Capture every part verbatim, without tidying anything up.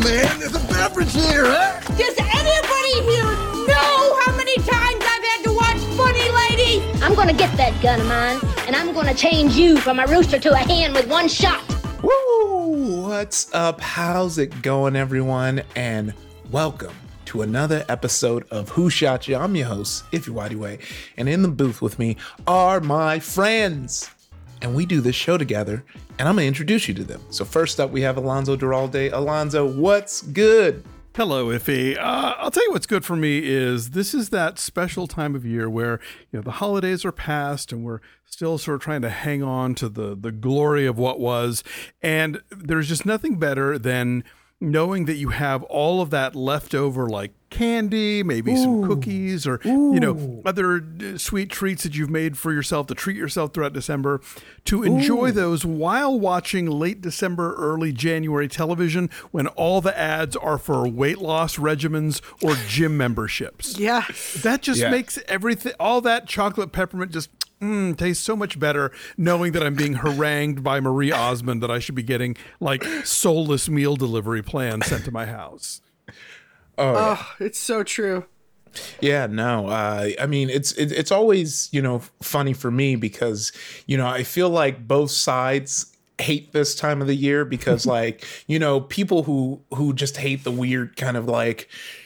man. There's a beverage here, huh? Does anybody here know how many times I've had to watch Funny Lady? I'm gonna get that gun of mine, and I'm gonna change you from a rooster to a hen with one shot. Woo! What's up? How's it going, everyone? And welcome to another episode of Who Shot Ya? I'm your host, Iffy Whitey Way, and in the booth with me are my friends. And we do this show together, and I'm gonna introduce you to them. So first up, we have Alonzo Duralde. Alonzo, what's good? Hello, Iffy. Uh, I'll tell you what's good for me is this is that special time of year where, you know, the holidays are past and we're still sort of trying to hang on to the, the glory of what was. And there's just nothing better than knowing that you have all of that leftover, like candy, maybe Ooh. some cookies or, Ooh. you know, other sweet treats that you've made for yourself to treat yourself throughout December, to enjoy Ooh. those while watching late December, early January television when all the ads are for weight loss regimens or gym memberships. Yeah. That just yeah. makes everything, all that chocolate peppermint just Mm, tastes so much better knowing that I'm being harangued by Marie Osmond that I should be getting like soulless meal delivery plans sent to my house. Oh, yeah. Oh, it's so true. Yeah, no, uh, I mean, it's it, it's always, you know, funny for me because, you know, I feel like both sides hate this time of the year because like, you know, people who who just hate the weird kind of like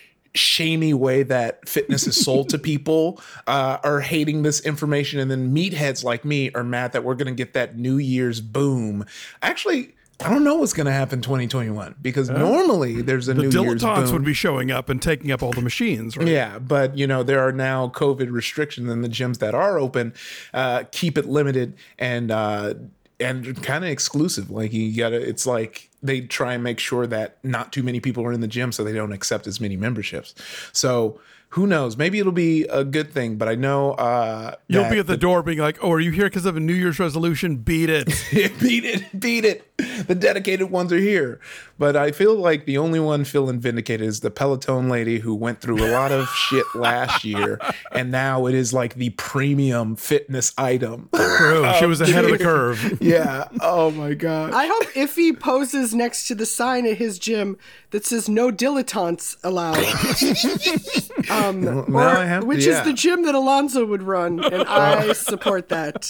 shamey way that fitness is sold to people uh, are hating this information. And then meatheads like me are mad that we're going to get that New Year's boom. Actually, I don't know what's going to happen in twenty twenty-one because uh, normally there's a the New Year's boom. The dilettantes would be showing up and taking up all the machines, right? Yeah, but you know, there are now COVID restrictions and the gyms that are open uh, keep it limited and uh, and kind of exclusive. Like you gotta, it's like they try and make sure that not too many people are in the gym so they don't accept as many memberships. So who knows? Maybe it'll be a good thing, but I know uh, you'll be at the, the door being like, "Oh, are you here because of a New Year's resolution? Beat it, beat it, beat it." The dedicated ones are here, but I feel like the only one feeling vindicated is the Peloton lady who went through a lot of shit last year, and now it is like the premium fitness item. True, she was ahead of the curve. Yeah. Oh my god. I hope Iffy poses next to the sign at his gym that says "No dilettantes allowed." Um, now or, I have to, which yeah. is the gym that Alonzo would run, and I support that.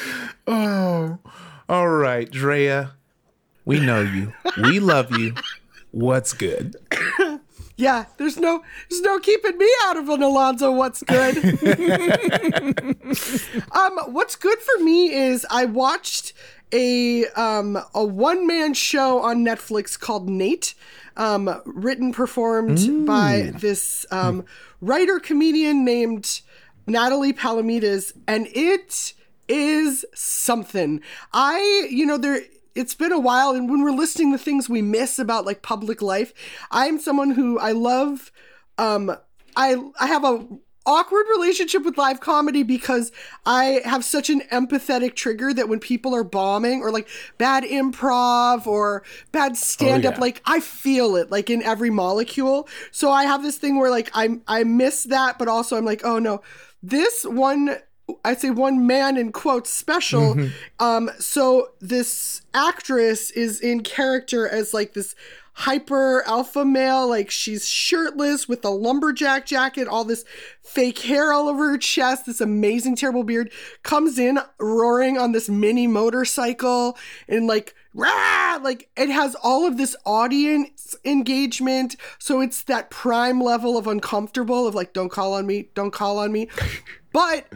Oh, all right, Drea. We know you. We love you. What's good? Yeah, there's no, there's no keeping me out of an Alonzo. What's good? um, what's good for me is I watched a um a one man show on Netflix called Nate. Um, written, performed mm. by this um, writer comedian named Natalie Palamides, and it is something. I, you know, there. It's been a while, and when we're listing the things we miss about like public life, I'm someone who I love. Um, I I have a awkward relationship with live comedy because I have such an empathetic trigger that when people are bombing or like bad improv or bad stand-up, oh, yeah. like I feel it like in every molecule. So I have this thing where like I I miss that, but also I'm like, oh no, this one, I'd say one man in quotes special. Mm-hmm. Um, so this actress is in character as like this hyper alpha male, like she's shirtless with a lumberjack jacket, all this fake hair all over her chest, this amazing terrible beard, comes in roaring on this mini motorcycle and like rah, like it has all of this audience engagement. So it's that prime level of uncomfortable of like, don't call on me, don't call on me. But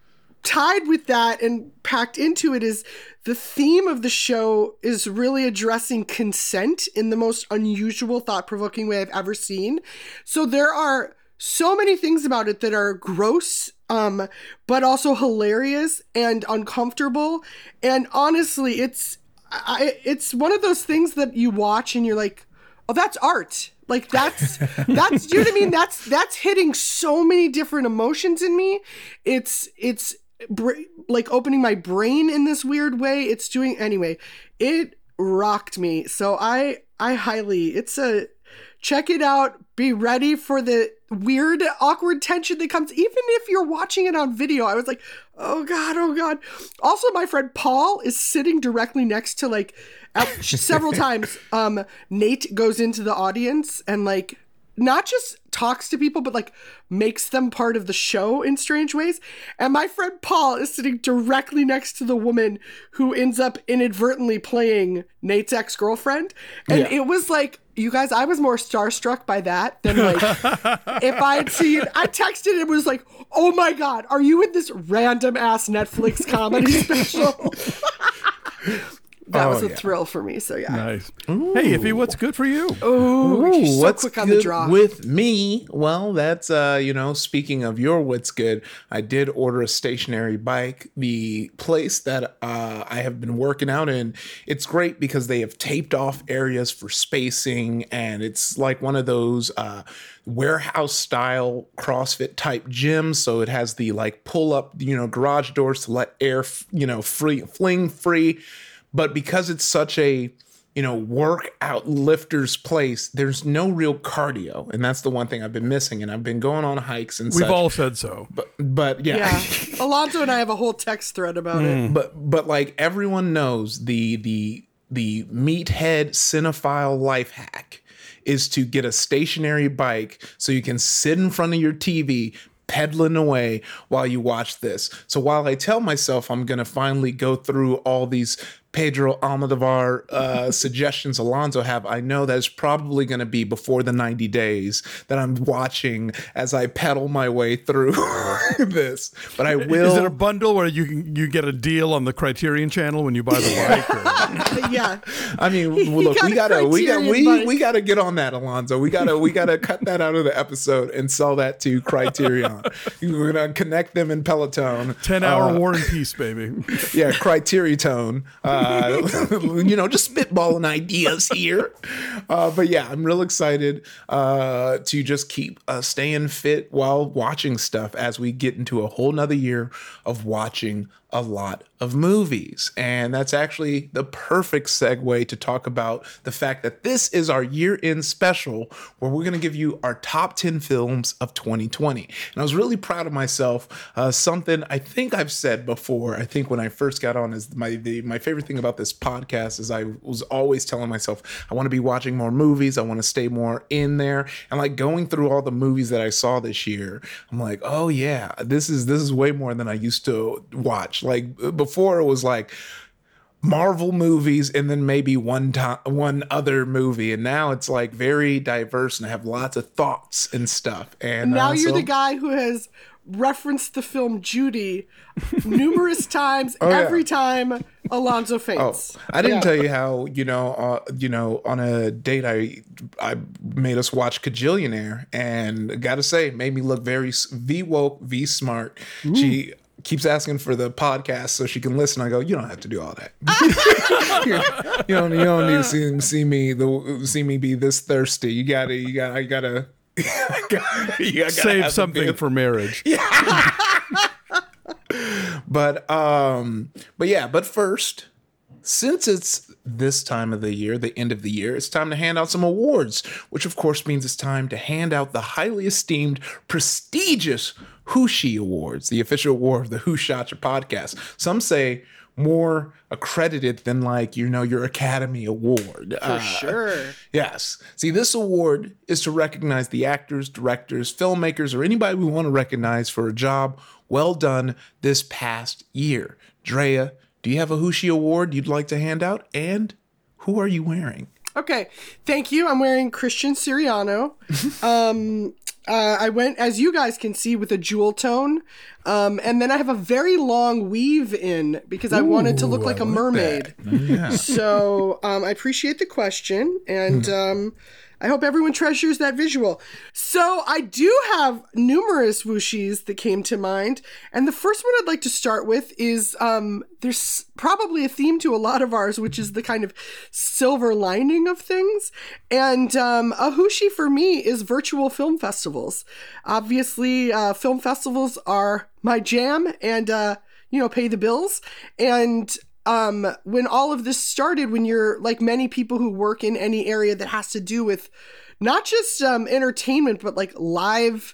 tied with that and packed into it is the theme of the show is really addressing consent in the most unusual, thought-provoking way I've ever seen. So there are so many things about it that are gross, um, but also hilarious and uncomfortable. And honestly, it's I, it's one of those things that you watch and you're like, oh, that's art. Like that's, that's, you know what I mean? That's, that's hitting so many different emotions in me. It's, it's, Bra- like opening my brain in this weird way. It's doing anyway. It rocked me. So I I highly it's a check it out. Be ready for the weird awkward tension that comes even if you're watching it on video. I was like, Oh God, oh God. Also, my friend Paul is sitting directly next to like at, several times um Nate goes into the audience and like not just talks to people, but like makes them part of the show in strange ways. And my friend Paul is sitting directly next to the woman who ends up inadvertently playing Nate's ex-girlfriend. And yeah. it was like, you guys, I was more starstruck by that than like if I had seen, I texted and was like, oh my God, are you in this random ass Netflix comedy special? That oh, was a yeah. thrill for me. So yeah. Nice. Ooh. Hey, Iffy, what's good for you? Ooh, Ooh so what's quick on good the draw. with me? Well, that's uh, you know, speaking of your what's good, I did order a stationary bike. The place that uh, I have been working out in, it's great because they have taped off areas for spacing, and it's like one of those uh, warehouse style CrossFit type gyms. So it has the like pull up, you know, garage doors to let air, you know, free fling free. But because it's such a, you know, workout lifter's place, there's no real cardio. And that's the one thing I've been missing. And I've been going on hikes and We've such. We've all said so. But, but yeah. yeah. Alonzo and I have a whole text thread about mm. it. But, but like everyone knows, the, the, the meathead cinephile life hack is to get a stationary bike so you can sit in front of your T V, pedaling away while you watch this. So while I tell myself I'm going to finally go through all these Pedro Almodovar uh, suggestions Alonzo have, I know that it's probably going to be before the ninety days that I'm watching as I pedal my way through this. But I will. Is it a bundle where you can you get a deal on the Criterion channel when you buy the bike? Or? Yeah. I mean, look, got we gotta we got we bike. we gotta get on that, Alonzo. We gotta we gotta cut that out of the episode and sell that to Criterion. We're gonna connect them in Peloton. Ten hour uh, War and Peace, baby. Yeah, Criterion. Uh, you know, just spitballing ideas here. Uh, but yeah, I'm real excited uh, to just keep uh, staying fit while watching stuff as we get into a whole nother year of watching a lot of movies. And that's actually the perfect segue to talk about the fact that this is our year-end special where we're going to give you our top ten films of twenty twenty. And I was really proud of myself. Uh, something I think I've said before, I think when I first got on, is my the, my favorite thing about this podcast is I was always telling myself, I want to be watching more movies. I want to stay more in there. And like going through all the movies that I saw this year, I'm like, oh yeah, this is this is way more than I used to watch. Like before it was like Marvel movies and then maybe one time one other movie, and now it's like very diverse and I have lots of thoughts and stuff. And now uh, you're so, the guy who has referenced the film Judy numerous times oh, every yeah. time Alonzo faints. Oh, I didn't yeah. tell you how, you know, uh, you know, on a date I I made us watch Kajillionaire, and gotta say, it made me look very V woke, V smart. Ooh. She keeps asking for the podcast so she can listen. I go, you don't have to do all that. you don't, you don't need to see, see me the see me be this thirsty. You gotta, you gotta, you gotta, you gotta, you gotta save something for marriage. Yeah. but um, but yeah, but first, since it's this time of the year, the end of the year, it's time to hand out some awards, which of course means it's time to hand out the highly esteemed, prestigious Hooshie Awards, the official award of the Who Shot Your Podcast. Some say more accredited than like, you know, your Academy Award. For uh, sure. Yes. See, this award is to recognize the actors, directors, filmmakers, or anybody we want to recognize for a job well done this past year. Drea, do you have a Hooshie Award you'd like to hand out? And who are you wearing? Okay. Thank you. I'm wearing Christian Siriano. um, uh, I went, as you guys can see, with a jewel tone. Um, and then I have a very long weave in because I Ooh, wanted to look like I a like mermaid. Yeah. So um, I appreciate the question. And um, I hope everyone treasures that visual. So I do have numerous whooshies that came to mind. And the first one I'd like to start with is um, there's probably a theme to a lot of ours, which is the kind of silver lining of things. And um, a whooshie for me is virtual film festivals. Obviously, uh, film festivals are my jam and, uh, you know, pay the bills. And Um, when all of this started, when you're like many people who work in any area that has to do with not just um, entertainment, but like live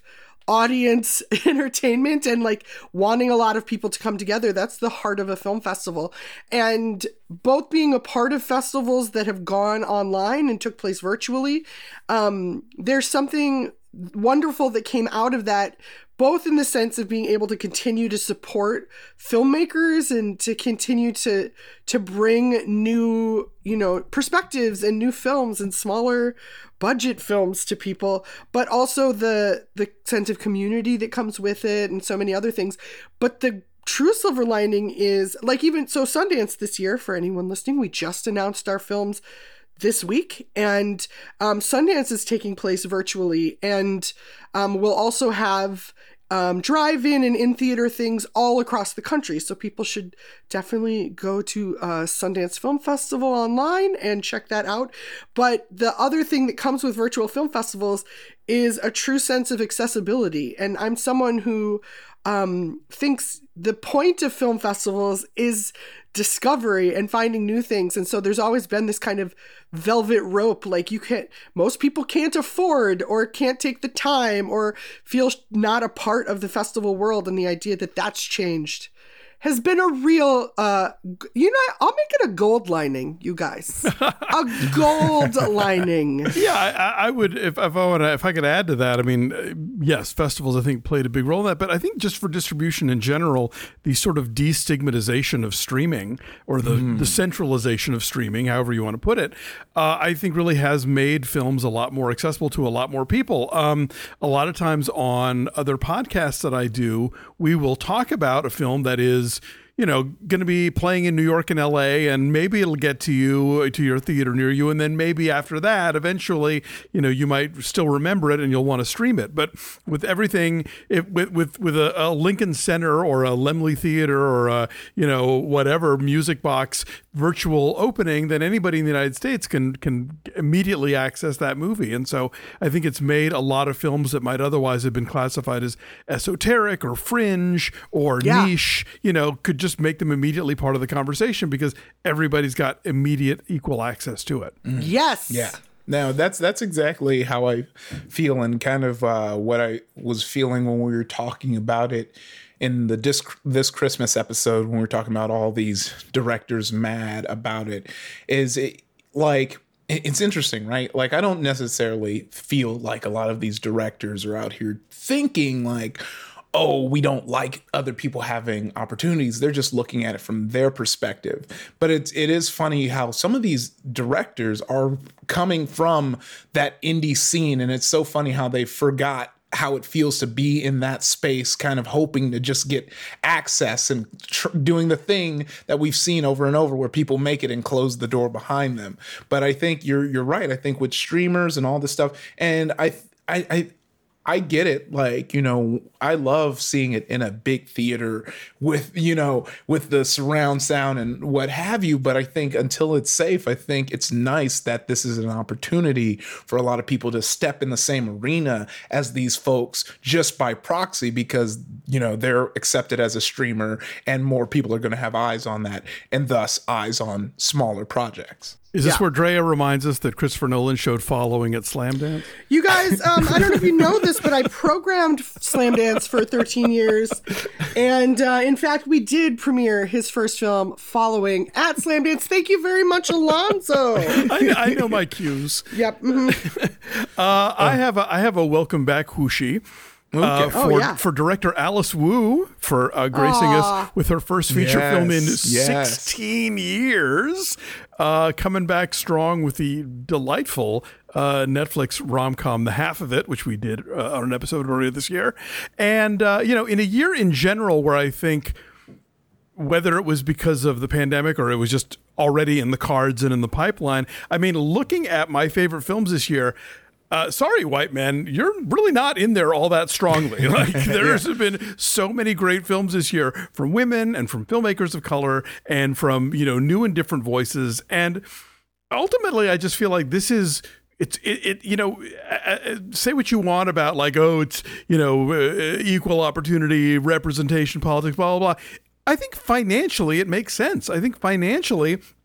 audience entertainment and like wanting a lot of people to come together. That's the heart of a film festival. And both being a part of festivals that have gone online and took place virtually, um, there's something wonderful that came out of that, both in the sense of being able to continue to support filmmakers and to continue to to bring new, you know, perspectives and new films and smaller budget films to people, but also the the sense of community that comes with it and so many other things. But the true silver lining is, like, even so Sundance this year, for anyone listening, we just announced our films this week, and um, Sundance is taking place virtually, and um, we'll also have um, drive-in and in-theater things all across the country. So people should definitely go to uh, Sundance Film Festival online and check that out. But the other thing that comes with virtual film festivals is a true sense of accessibility. And I'm someone who um, thinks the point of film festivals is discovery and finding new things. And so there's always been this kind of velvet rope, like you can't, most people can't afford or can't take the time or feel not a part of the festival world. And the idea that that's changed has been a real, uh, you know, I'll make it a gold lining, you guys. A gold lining. Yeah, I, I would, if, if I would, if I could add to that, I mean, yes, festivals, I think, played a big role in that, but I think just for distribution in general, the sort of destigmatization of streaming, or the, mm. the centralization of streaming, however you want to put it, uh, I think really has made films a lot more accessible to a lot more people. Um, a lot of times on other podcasts that I do, we will talk about a film that is, you know, going to be playing in New York and L A, and maybe it'll get to you, to your theater near you. And then maybe after that, eventually, you know, you might still remember it and you'll want to stream it. But with everything, it, with, with, with a, a Lincoln Center or a Lemley Theater or a, you know, whatever Music Box virtual opening, then anybody in the United States can, can immediately access that movie. And so I think it's made a lot of films that might otherwise have been classified as esoteric or fringe or yeah. niche, you know, could just make them immediately part of the conversation because everybody's got immediate equal access to it. Mm. Yes. Yeah. No, that's that's exactly how I feel, and kind of uh, what I was feeling when we were talking about it in the this, this Christmas episode, when we were talking about all these directors mad about it, is it like, it's interesting, right? Like, I don't necessarily feel like a lot of these directors are out here thinking like, oh, we don't like other people having opportunities. They're just looking at it from their perspective. But it's, it is funny how some of these directors are coming from that indie scene. And it's so funny how they forgot how it feels to be in that space, kind of hoping to just get access and tr- doing the thing that we've seen over and over where people make it and close the door behind them. But I think you're, you're right. I think with streamers and all this stuff, and I, I, I, I get it. Like, you know, I love seeing it in a big theater with, you know, with the surround sound and what have you. But I think until it's safe, I think it's nice that this is an opportunity for a lot of people to step in the same arena as these folks just by proxy, because, you know, they're accepted as a streamer and more people are going to have eyes on that, and thus eyes on smaller projects. Is this yeah. where Drea reminds us that Christopher Nolan showed Following at Slamdance? You guys, um, I don't know if you know this, but I programmed Slamdance for thirteen years. And uh, in fact, we did premiere his first film, Following, at Slamdance. Thank you very much, Alonzo. I, I know my cues. Yep. Mm-hmm. uh, I have a, I have a welcome back whooshie. Uh, for, oh, yeah. for director Alice Wu for uh, gracing Aww. us with her first feature yes, film in yes. sixteen years, uh, coming back strong with the delightful uh, Netflix rom-com The Half of It, which we did uh, on an episode earlier this year. And, uh, you know, in a year in general where I think, whether it was because of the pandemic or it was just already in the cards and in the pipeline, I mean, looking at my favorite films this year, Uh, sorry, white men, you're really not in there all that strongly. Like, there's yeah. been so many great films this year from women and from filmmakers of color and from, you know, new and different voices. And ultimately, I just feel like this is, it's, it, it you know, uh, say what you want about like, oh, it's, you know, uh, equal opportunity, representation, politics, blah, blah, blah. I think financially it makes sense. I think financially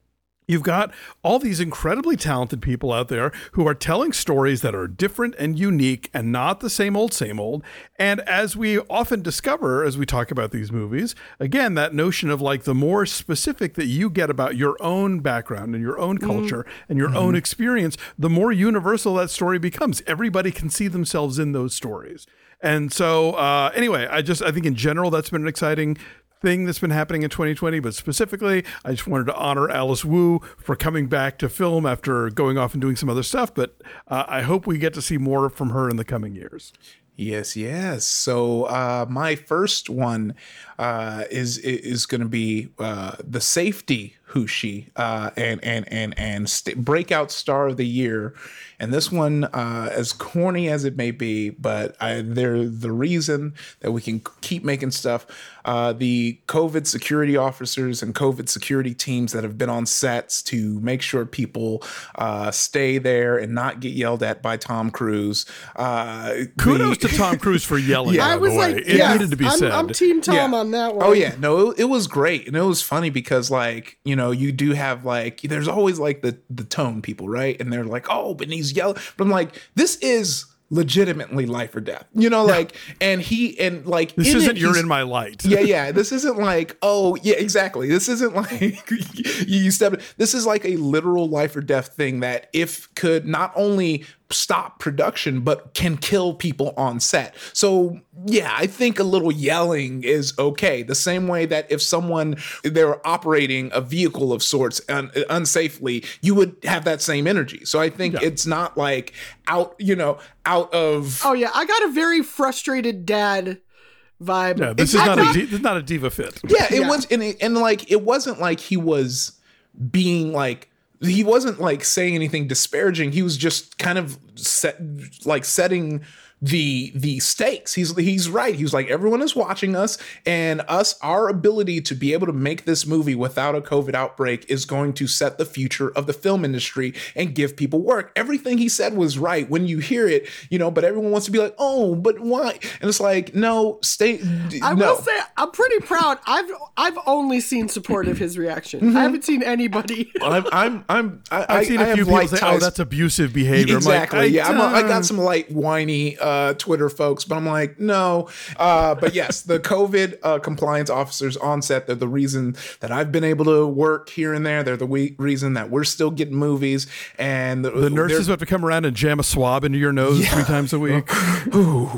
You've got all these incredibly talented people out there who are telling stories that are different and unique and not the same old, same old. And as we often discover as we talk about these movies, again, that notion of like the more specific that you get about your own background and your own culture mm. and your mm-hmm. own experience, the more universal that story becomes. Everybody can see themselves in those stories. And so uh, anyway, I just I think in general, that's been an exciting thing that's been happening in twenty twenty, but specifically, I just wanted to honor Alice Wu for coming back to film after going off and doing some other stuff. But uh, I hope we get to see more from her in the coming years. Yes, yes. So uh, my first one uh, is is going to be uh, the safety Hooshie uh, and and and and st- breakout star of the year. And this one, uh, as corny as it may be, but I, they're the reason that we can keep making stuff. Uh, the COVID security officers and COVID security teams that have been on sets to make sure people uh, stay there and not get yelled at by Tom Cruise. Uh, Kudos the, to Tom Cruise for yelling. Yeah, by I was the like, way. It yes, needed to be I'm, said. I'm Team Tom yeah. on that one. Oh yeah, no, it, it was great, and it was funny because like you know you do have like there's always like the the tone people, right? And they're like, oh, but he's yelling, but I'm like, this is legitimately life or death, you know, like, and he and like this in isn't it, you're in my light. yeah, yeah. This isn't like oh yeah, exactly. This isn't like you step. This is like a literal life or death thing that if could not only stop production but can kill people on set. So yeah, I think a little yelling is okay. The same way that if someone they're operating a vehicle of sorts un, unsafely, you would have that same energy. So I think yeah. it's not like out, you know, out of. Oh yeah, I got a very frustrated dad vibe. Yeah, this is not a this is not a diva fit. Yeah, it yeah. was, and, it, and like it wasn't like he was being like. He wasn't like saying anything disparaging. He was just kind of set, like setting the the stakes. He's he's right. He was like, everyone is watching us, and us, our ability to be able to make this movie without a COVID outbreak is going to set the future of the film industry and give people work. Everything he said was right when you hear it, you know, but everyone wants to be like, oh, but why? And it's like, no, stay. I no. will say I'm pretty proud. I've I've only seen support of his reaction. Mm-hmm. I haven't seen anybody. I'm I'm I'm I, I've seen I, a I few people say, ties. "Oh, that's abusive behavior." Exactly. I'm like, I, yeah, I'm a, I got uh, some light whiny uh, Twitter folks, but I'm like, no. Uh, but yes, the COVID uh, compliance officers on set, they're the reason that I've been able to work here and there. They're the we- reason that we're still getting movies. And the, the nurses have to come around and jam a swab into your nose yeah. three times a week. Ooh.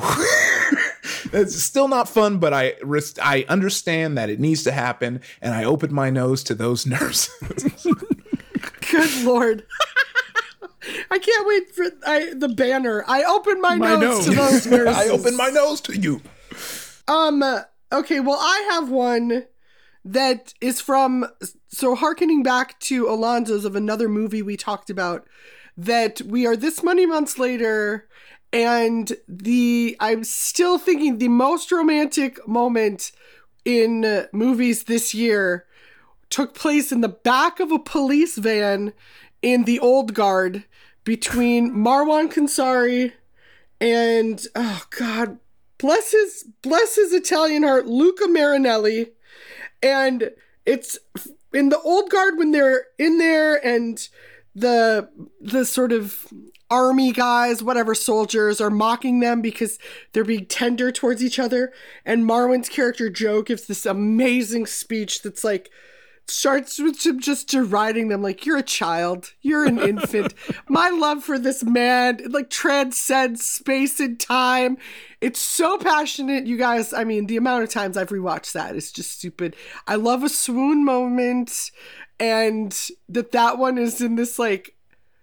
It's still not fun, but I I understand that it needs to happen, and I opened my nose to those nurses. Good Lord. I can't wait for I, the banner. I open my, my nose, nose to those nurses. I open my nose to you. Um. Okay. Well, I have one that is from. So, hearkening back to Alonzo's of another movie we talked about. That we are this many months later, and the I'm still thinking the most romantic moment in uh, movies this year took place in the back of a police van in The Old Guard between Marwan Khansari and, oh God, bless his, bless his Italian heart, Luca Marinelli. And it's in The Old Guard when they're in there and the, the sort of army guys, whatever soldiers are mocking them because they're being tender towards each other. And Marwan's character Joe gives this amazing speech that's like, starts with him just deriding them like, you're a child, you're an infant. My love for this man, it like transcends space and time. It's so passionate, you guys. I mean, the amount of times I've rewatched that is just stupid. I love a swoon moment, and that that one is in this like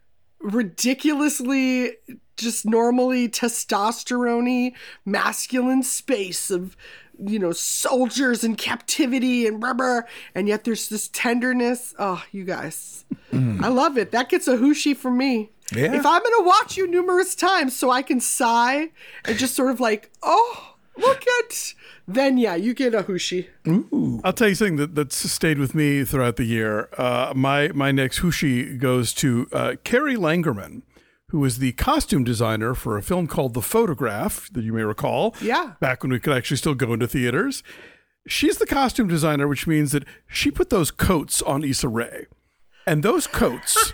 ridiculously just normally testosterone-y masculine space of, you know, soldiers in captivity and rubber, and yet there's this tenderness. Oh, you guys, mm. I love it. That gets a hooshie from me. Yeah. If I'm gonna watch you numerous times so I can sigh and just sort of like, oh, look at, then yeah, you get a hooshie. Ooh. I'll tell you something that, that's stayed with me throughout the year. Uh, my my next hooshie goes to uh, Carrie Langerman, who was the costume designer for a film called The Photograph that you may recall. Yeah. Back when we could actually still go into theaters. She's the costume designer, which means that she put those coats on Issa Rae. And those coats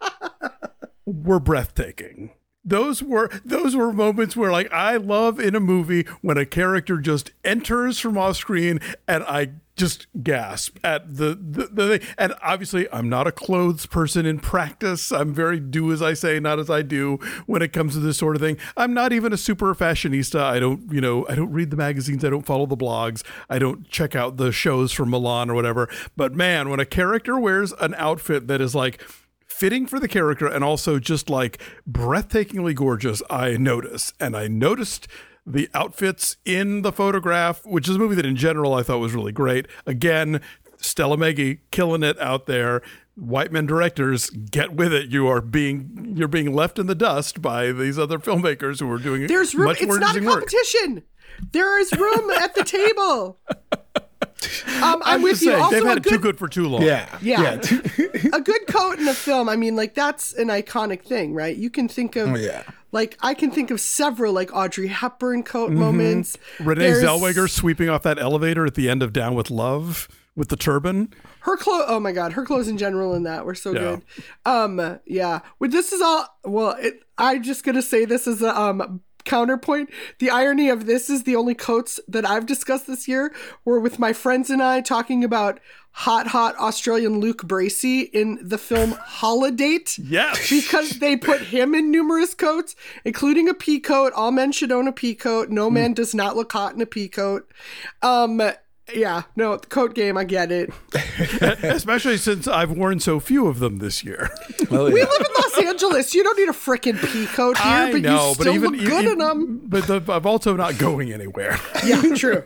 were breathtaking. Those were those were moments where, like, I love in a movie when a character just enters from off screen and I just gasp at the, the, the thing. And obviously I'm not a clothes person in practice. I'm very do as I say, not as I do when it comes to this sort of thing. I'm not even a super fashionista. I don't, you know, I don't read the magazines. I don't follow the blogs. I don't check out the shows from Milan or whatever. But man, when a character wears an outfit that is like fitting for the character and also just like breathtakingly gorgeous, I notice. And I noticed the outfits in the photograph, which is a movie that in general I thought was really great. Again, Stella Meggy killing it out there. White men directors, get with it. You are being you're being left in the dust by these other filmmakers who are doing There's room. much It's more not a interesting work. competition. There is room at the table. Um, I'm, I'm with just you. saying, Also, they've a had it too good, good for too long. Yeah. Yeah. a good coat in a film. I mean, like, that's an iconic thing, right? You can think of, Oh, yeah. like, I can think of several, like, Audrey Hepburn coat moments. Renee There's- Zellweger sweeping off that elevator at the end of Down with Love with the turban. Her clothes, oh my God, her clothes in general in that were so Yeah. good. Um, yeah. Well, this is all, well, it, I'm just going to say this as a, um, counterpoint. The irony of this is the only coats that I've discussed this year were with my friends and I talking about hot, hot Australian Luke Bracey in the film Holidate. Yes. Because they put him in numerous coats, including a pea coat. All men should own a pea coat. No man does not look hot in a pea coat. Um, yeah, no, the coat game, I get it. Especially since I've worn so few of them this year. Well, We yeah. live in Los Angeles. You don't need a frickin' pea coat here, I but know, you but still even look good e- in them. But the, I'm also not going anywhere. Yeah, true.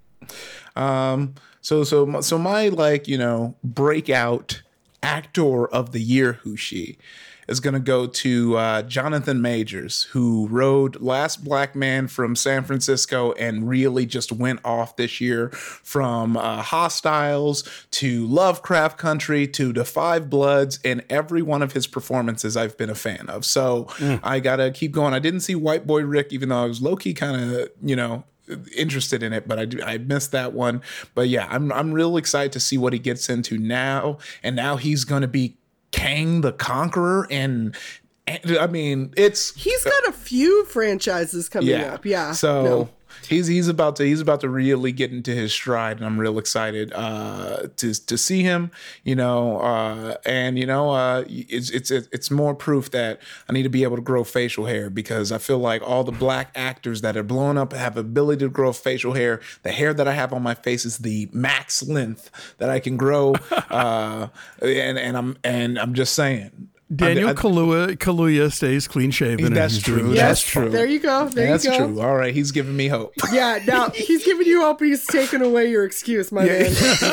Um, so so so my like you know breakout actor of the year Hushi is gonna go to uh, Jonathan Majors, who rode Last Black Man from San Francisco and really just went off this year, from uh, Hostiles to Lovecraft Country to The Five Bloods, and every one of his performances I've been a fan of. So I gotta keep going. I didn't see White Boy Rick, even though I was low key kind of you know. interested in it, but I do, I missed that one. But yeah, I'm I'm real excited to see what he gets into now. And now he's gonna be Kang the Conqueror, and, and I mean, it's He's got a few franchises coming yeah. up. Yeah. So no. he's he's about to he's about to really get into his stride, and I'm real excited uh, to to see him. You know, uh, and you know, uh, it's it's it's more proof that I need to be able to grow facial hair, because I feel like all the black actors that are blowing up have ability to grow facial hair. The hair that I have on my face is the max length that I can grow, uh, and and I'm and I'm just saying. Daniel I- I- Kaluuya, Kaluuya stays clean shaven. and That's he's true. doing That's just true. There you go. There That's you go. true. All right, he's giving me hope. Yeah, now he's giving you hope. He's taking away your excuse, my man.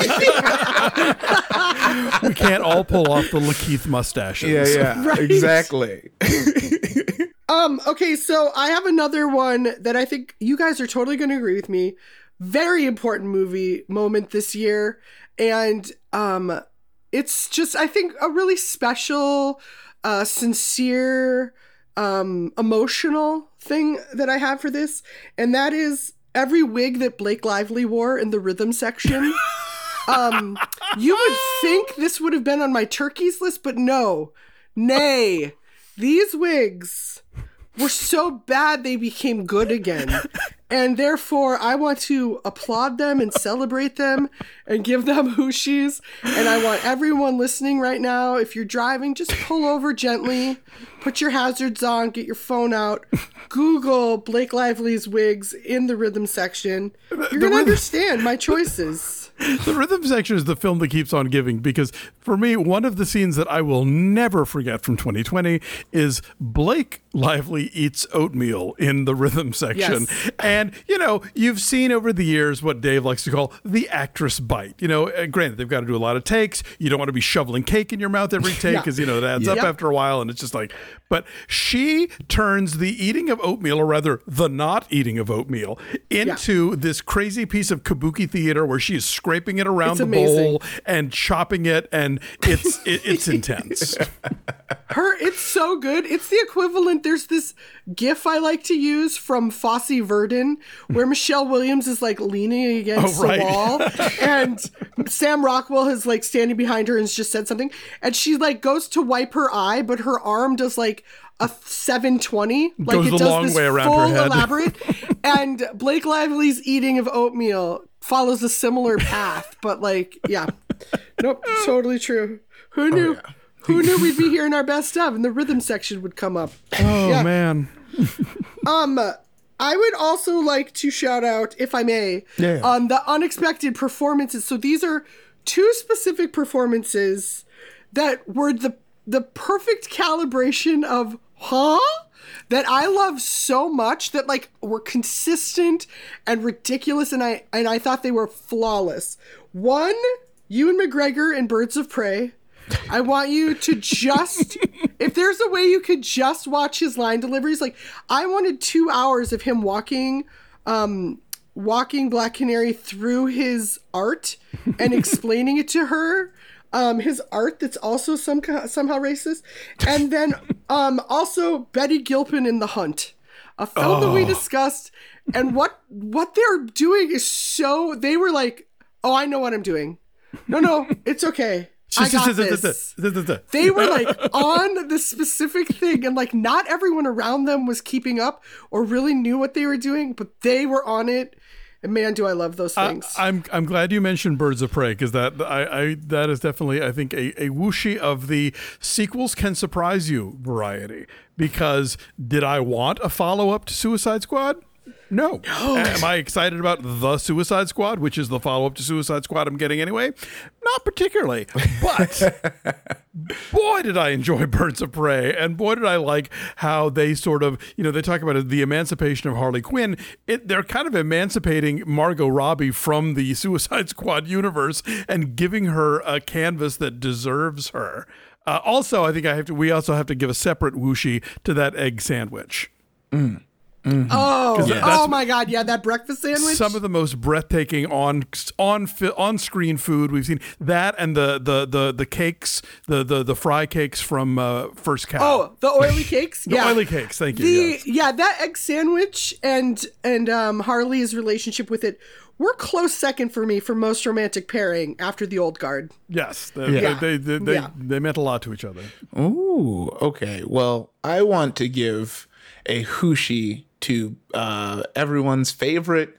We can't all pull off the Lakeith mustaches. Yeah, yeah, Right. exactly. Um, okay, so I have another one that I think you guys are totally going to agree with me. Very important movie moment this year. And um, it's just, I think, a really special, uh, sincere, um, emotional thing that I have for this. And that is every wig that Blake Lively wore in the rhythm section. um, you would think this would have been on my turkeys list, but no. Nay. These wigs were so bad they became good again. And therefore, I want to applaud them and celebrate them and give them hooshies. And I want everyone listening right now, if you're driving, just pull over gently, put your hazards on, get your phone out, Google Blake Lively's wigs in the rhythm section. You're going to rhythm- understand my choices. The rhythm section is the film that keeps on giving, because for me, one of the scenes that I will never forget from twenty twenty is Blake Lively eats oatmeal in the rhythm section. Yes. And, you know, you've seen over the years what Dave likes to call the actress bite. You know, uh, granted, they've got to do a lot of takes. You don't want to be shoveling cake in your mouth every take, Yeah. because, you know, it adds Yeah. up Yep. after a while. And it's just like, but she turns the eating of oatmeal, or rather the not eating of oatmeal, into this crazy piece of kabuki theater where she is screaming scraping it around It's the amazing. bowl and chopping it, and it's it, it's intense. Her, it's so good. It's the equivalent. There's this GIF I like to use from Fosse Verdon where Michelle Williams is like leaning against Oh, right. the wall, and Sam Rockwell is like standing behind her and has just said something, and she like goes to wipe her eye, but her arm does like a seven twenty, like Goes it the does long this way around full her head. elaborate. And Blake Lively's eating of oatmeal follows a similar path, but like, yeah, nope, totally true. Who knew? yeah. Who knew we'd be here in our best of, and the rhythm section would come up. Oh Yeah. man. Um, I would also like to shout out, if I may, Yeah. on the unexpected performances. So these are two specific performances that were the the perfect calibration of huh that I love so much, that like were consistent and ridiculous, and I and I thought they were flawless. One, Ewan McGregor in Birds of Prey. I want you to just, if there's a way you could just watch his line deliveries, like I wanted two hours of him walking, um, walking Black Canary through his art and explaining it to her. Um, his art that's also some somehow racist, and then um, also Betty Gilpin in The Hunt, a film that we discussed, and what what they're doing is so, they were like, oh, I know what I'm doing. No, no, it's okay. I got this. They were like on the specific thing, and like not everyone around them was keeping up or really knew what they were doing, but they were on it. And man, do I love those things. I, I'm I'm glad you mentioned Birds of Prey, because that I, I that is definitely, I think, a, a whooshy of the sequels can surprise you variety. Because did I want a follow up to Suicide Squad? No. Am I excited about The Suicide Squad, which is the follow up to Suicide Squad I'm getting anyway? Not particularly. But boy, did I enjoy Birds of Prey. And boy, did I like how they sort of, you know, they talk about the emancipation of Harley Quinn. It, they're kind of emancipating Margot Robbie from the Suicide Squad universe and giving her a canvas that deserves her. Uh, also, I think I have to. We also have to give a separate whooshy to that egg sandwich. Mm. Mm-hmm. Oh, Yeah. oh my God! Yeah, that breakfast sandwich. Some of the most breathtaking on on on screen food we've seen. That and the the the the cakes, the the the fry cakes from uh, First Cow. Oh, the oily cakes. the yeah, oily cakes. Thank you. The yes. yeah, that egg sandwich and and um, Harley's relationship with it were close second for me for most romantic pairing after The Old Guard. Yes, they, Yeah. they, they, they, Yeah. they meant a lot to each other. Ooh, okay. Well, I want to give a whooshy to uh, everyone's favorite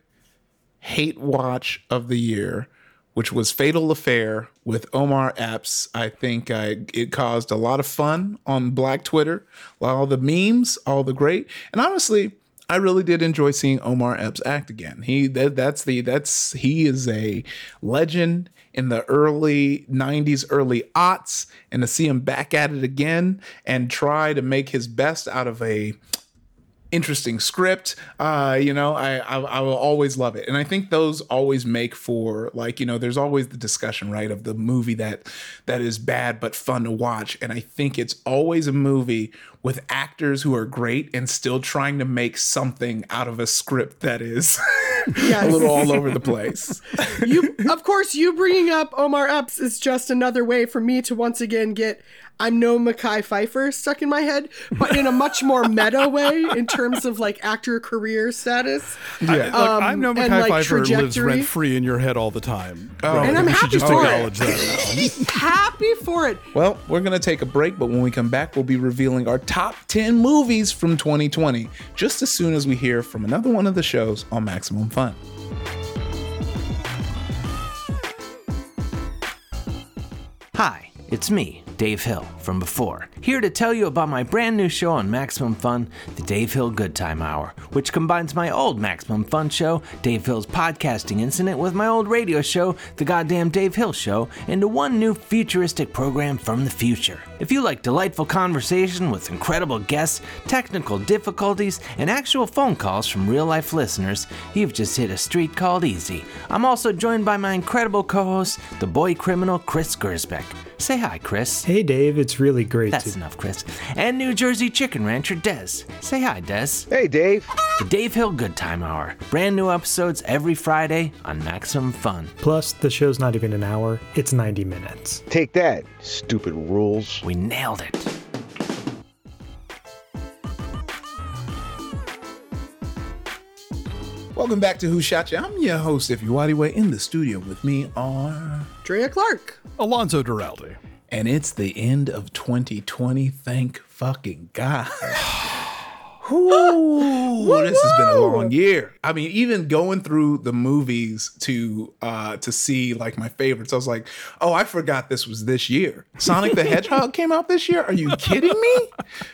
hate watch of the year, which was Fatal Affair with Omar Epps. I think I, it caused a lot of fun on Black Twitter, all the memes, all the great, and honestly, I really did enjoy seeing Omar Epps act again. He that, that's the that's he is a legend in the early nineties, early aughts, and to see him back at it again and try to make his best out of a interesting script, uh, you know, I, I I will always love it. And I think those always make for, like, you know, there's always the discussion, right, of the movie that that is bad but fun to watch. And I think it's always a movie with actors who are great and still trying to make something out of a script that is Yes. a little all over the place. You, of course, you bringing up Omar Epps is just another way for me to once again get I'm no Mekhi Phifer stuck in my head, but in a much more meta way in terms of like actor career status. Yeah. Look, Um, I know and, Mekhi like, Phifer lives trajectory. rent free in your head all the time. Oh. Bro, And I'm we should happy just for it. acknowledge that. Happy for it. Well, we're going to take a break, but when we come back, we'll be revealing our top ten movies from twenty twenty, just as soon as we hear from another one of the shows on Maximum Fun. Hi, it's me, Dave Hill, from before, here to tell you about my brand new show on Maximum Fun, the Dave Hill Good Time Hour, which combines my old Maximum Fun show, Dave Hill's Podcasting Incident, with my old radio show, The Goddamn Dave Hill Show, into one new futuristic program from the future. If you like delightful conversation with incredible guests, technical difficulties, and actual phone calls from real-life listeners, you've just hit a street called easy. I'm also joined by my incredible co-host, the boy criminal Chris Gersbeck. Say hi, Chris. Hey, Dave. It's really great That's to... enough, Chris. And New Jersey chicken rancher Des. Say hi, Des. Hey, Dave. The Dave Hill Good Time Hour. Brand new episodes every Friday on Maximum Fun. Plus, the show's not even an hour, it's ninety minutes. Take that, stupid rules. We nailed it. Welcome back to Who Shot Ya? I'm your host, Ify Wadiway. In the studio with me are... Drea Clark. Alonzo Duralde. And it's the end of twenty twenty. Thank fucking God. Ooh, this has been a long year. I mean, even going through the movies to uh, to see like my favorites, I was like, oh, I forgot this was this year. Sonic the Hedgehog came out this year? Are you kidding me?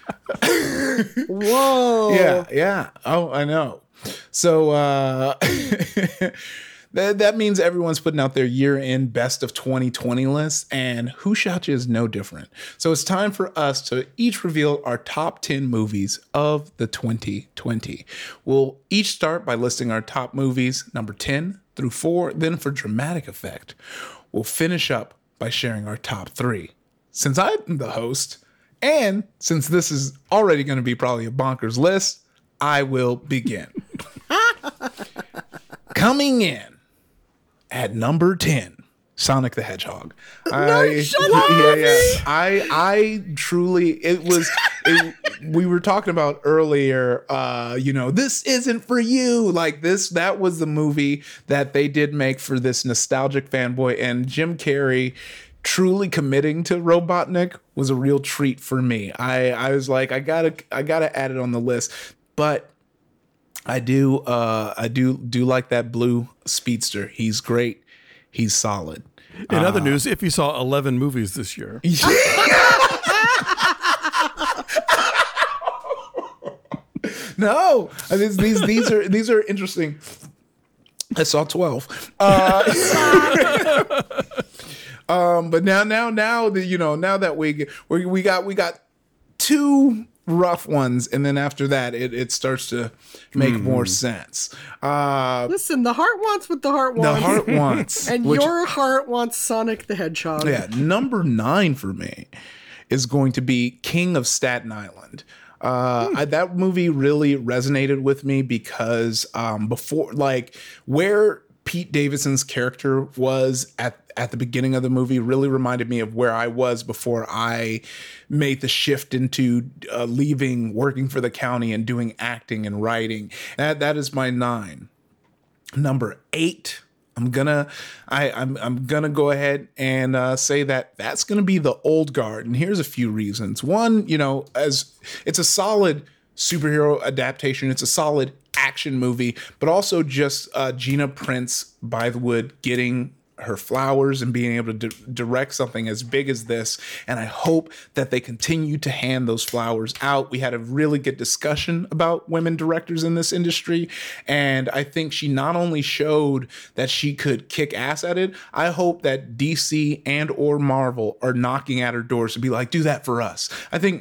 Whoa. Yeah, yeah. Oh, I know. So uh, that, that means everyone's putting out their year-end best of twenty twenty list, and Who Shot Ya is no different. So it's time for us to each reveal our top ten movies of the twenty twenty. We'll each start by listing our top movies, number ten through four. Then for dramatic effect, we'll finish up by sharing our top three. Since I'm the host, and since this is already going to be probably a bonkers list, I will begin. Coming in at number ten, Sonic the Hedgehog. No, I, shut yeah, up! yeah. I, I truly, it was, it, we were talking about earlier, uh, you know, this isn't for you. Like this, that was the movie that they did make for this nostalgic fanboy, and Jim Carrey truly committing to Robotnik was a real treat for me. I, I was like, I gotta, I gotta add it on the list. But I do, uh, I do, do like that blue speedster. He's great. He's solid. In uh, other news, if you saw eleven movies this year, no, these, these, these are these are interesting. I saw twelve. Uh, um, but now, now, now that you know, now that we we we got we got two rough ones, and then after that it, it starts to make mm-hmm. more sense. Uh Listen, the heart wants what the heart the wants. heart wants. And which, your heart wants Sonic the Hedgehog. Yeah, number nine for me is going to be King of Staten Island. Uh, I, that movie really resonated with me because um, before, like, where Pete Davidson's character was at at the beginning of the movie really reminded me of where I was before I made the shift into uh, leaving working for the county and doing acting and writing. That that is my nine. Number eight, I'm gonna I I'm I'm gonna go ahead and uh, say that that's gonna be The Old Guard, and here's a few reasons. One, you know, as it's a solid superhero adaptation, it's a solid action movie, but also just uh, Gina Prince Bythewood getting her flowers and being able to di- direct something as big as this. And I hope that they continue to hand those flowers out. We had a really good discussion about women directors in this industry. And I think she not only showed that she could kick ass at it, I hope that D C and or Marvel are knocking at her doors to be like, do that for us. I think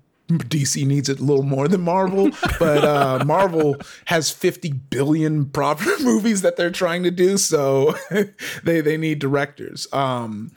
D C needs it a little more than Marvel, but uh, Marvel has fifty billion proper movies that they're trying to do, so they they need directors. Um,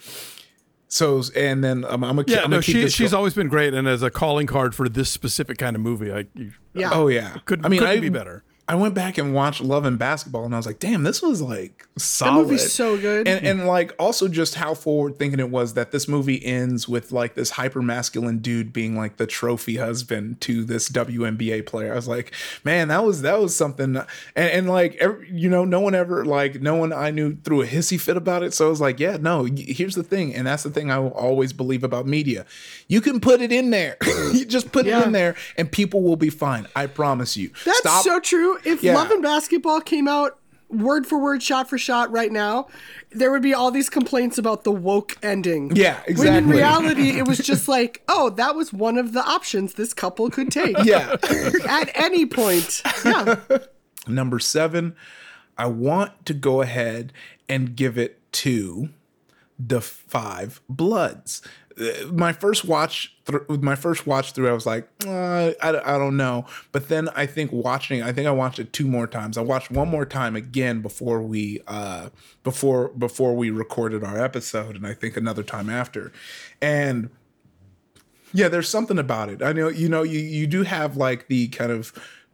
so and then um, I'm gonna yeah, I'm no, gonna keep she, this she's going. always been great, and as a calling card for this specific kind of movie, I you, Yeah. Oh yeah, could I mean, couldn't I, be better. I went back and watched Love and Basketball, and I was like, damn, this was like solid. That movie's so good. And, and like also just how forward thinking it was that this movie ends with like this hyper masculine dude being like the trophy husband to this W N B A player. I was like, man, that was that was something. And, and like, every, you know, no one ever like no one I knew threw a hissy fit about it. So I was like, yeah, no, here's the thing. And that's the thing I will always believe about media. You can put it in there. You just put Yeah. it in there and people will be fine. I promise you. That's Stop. so true. If Yeah. Love and Basketball came out word for word, shot for shot right now, there would be all these complaints about the woke ending. Yeah, When in exactly. reality, it was just like, oh, that was one of the options this couple could take. Yeah. At any point. Yeah. Number seven, I want to go ahead and give it to The Five Bloods. Uh, My first watch, th- my first watch through, I was like, uh, I, I don't know. But then I think watching, I think I watched it two more times. I watched one more time again before we, uh, before before we recorded our episode, and I think another time after. And yeah, there's something about it. I know, you know, you you do have like the kind of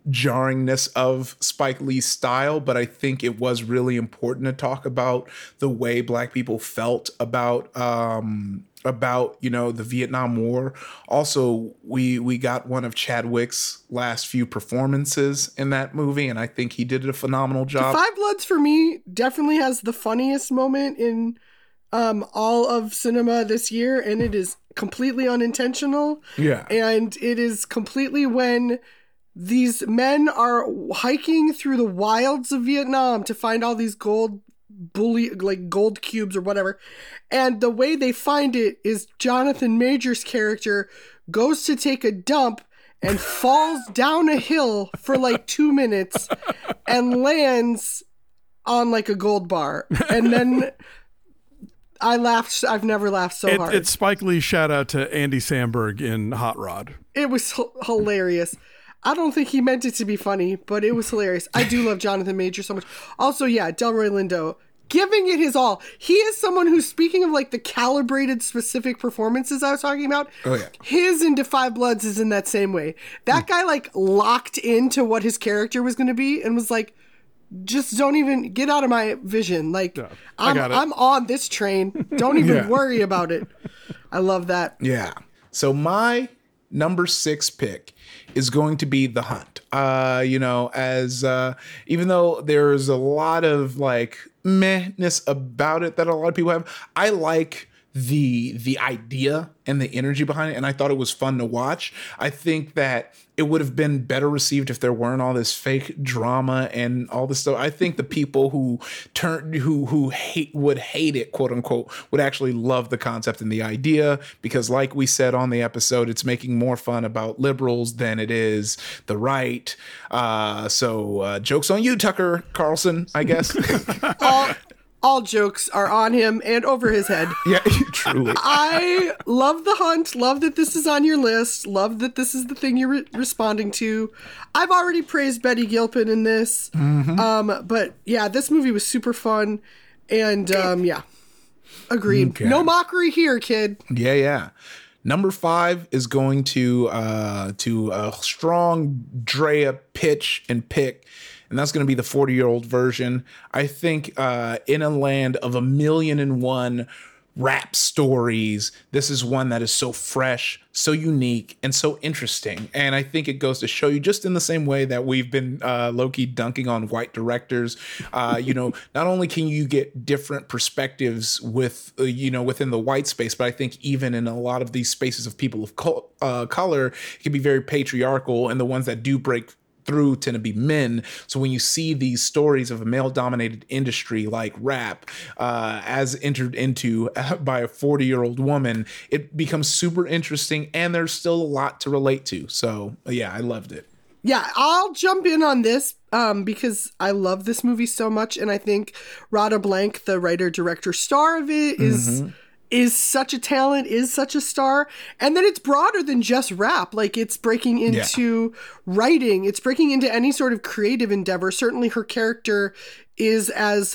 jarringness of Spike Lee's style, but I think it was really important to talk about the way Black people felt about um, about you know the Vietnam War. Also, we we got one of Chadwick's last few performances in that movie, and I think he did a phenomenal job. Five Bloods for me definitely has the funniest moment in um, all of cinema this year, and it is completely unintentional. Yeah, and it is completely when these men are hiking through the wilds of Vietnam to find all these gold bully like gold cubes or whatever, and the way they find it is Jonathan Majors' character goes to take a dump and falls down a hill for like two minutes and lands on like a gold bar, and then I laughed. I've never laughed so it, hard. It's Spike Lee's shout out to Andy Samberg in Hot Rod. It was h- hilarious. I don't think he meant it to be funny, but it was hilarious. I do love Jonathan Majors so much. Also, yeah, Delroy Lindo, giving it his all. He is someone who's, speaking of like the calibrated specific performances I was talking about, oh yeah, his in Five Bloods is in that same way. That guy like locked into what his character was going to be and was like, just don't even get out of my vision. Like, yeah, I'm, I'm on this train. Don't even yeah. worry about it. I love that. Yeah. So my number six pick is going to be The Hunt. Uh, you know, as uh, even though there's a lot of like mehness about it that a lot of people have, I like the the idea and the energy behind it, and I thought it was fun to watch. I think that it would have been better received if there weren't all this fake drama and all this stuff. I think the people who turn who who hate would hate it, quote unquote, would actually love the concept and the idea, because like we said on the episode, it's making more fun about liberals than it is the right. Uh, so uh, jokes on you, Tucker Carlson, I guess. all, all jokes are on him and over his head. Yeah, truly. I love The Hunt. Love that this is on your list. Love that this is the thing you're re- responding to. I've already praised Betty Gilpin in this. Mm-hmm. Um, but yeah, this movie was super fun. And um, yeah, agreed. Okay. No mockery here, kid. Yeah, yeah. Number five is going to uh, to a strong Drea pitch and pick, and that's going to be the forty-year-old version. I think uh, in a land of a million and one rap stories, this is one that is so fresh, so unique, and so interesting. And I think it goes to show you, just in the same way that we've been uh, low-key dunking on white directors, uh, you know, not only can you get different perspectives with, uh, you know, within the white space, but I think even in a lot of these spaces of people of col- uh, color, it can be very patriarchal, and the ones that do break through tend to be men. So when you see these stories of a male-dominated industry like rap uh, as entered into by a forty-year-old woman, it becomes super interesting, and there's still a lot to relate to. So yeah, I loved it. Yeah, I'll jump in on this um, because I love this movie so much, and I think Radha Blank, the writer, director, star of it, is... Mm-hmm. is such a talent, is such a star. And then it's broader than just rap. Like, it's breaking into yeah. writing. It's breaking into any sort of creative endeavor. Certainly her character is as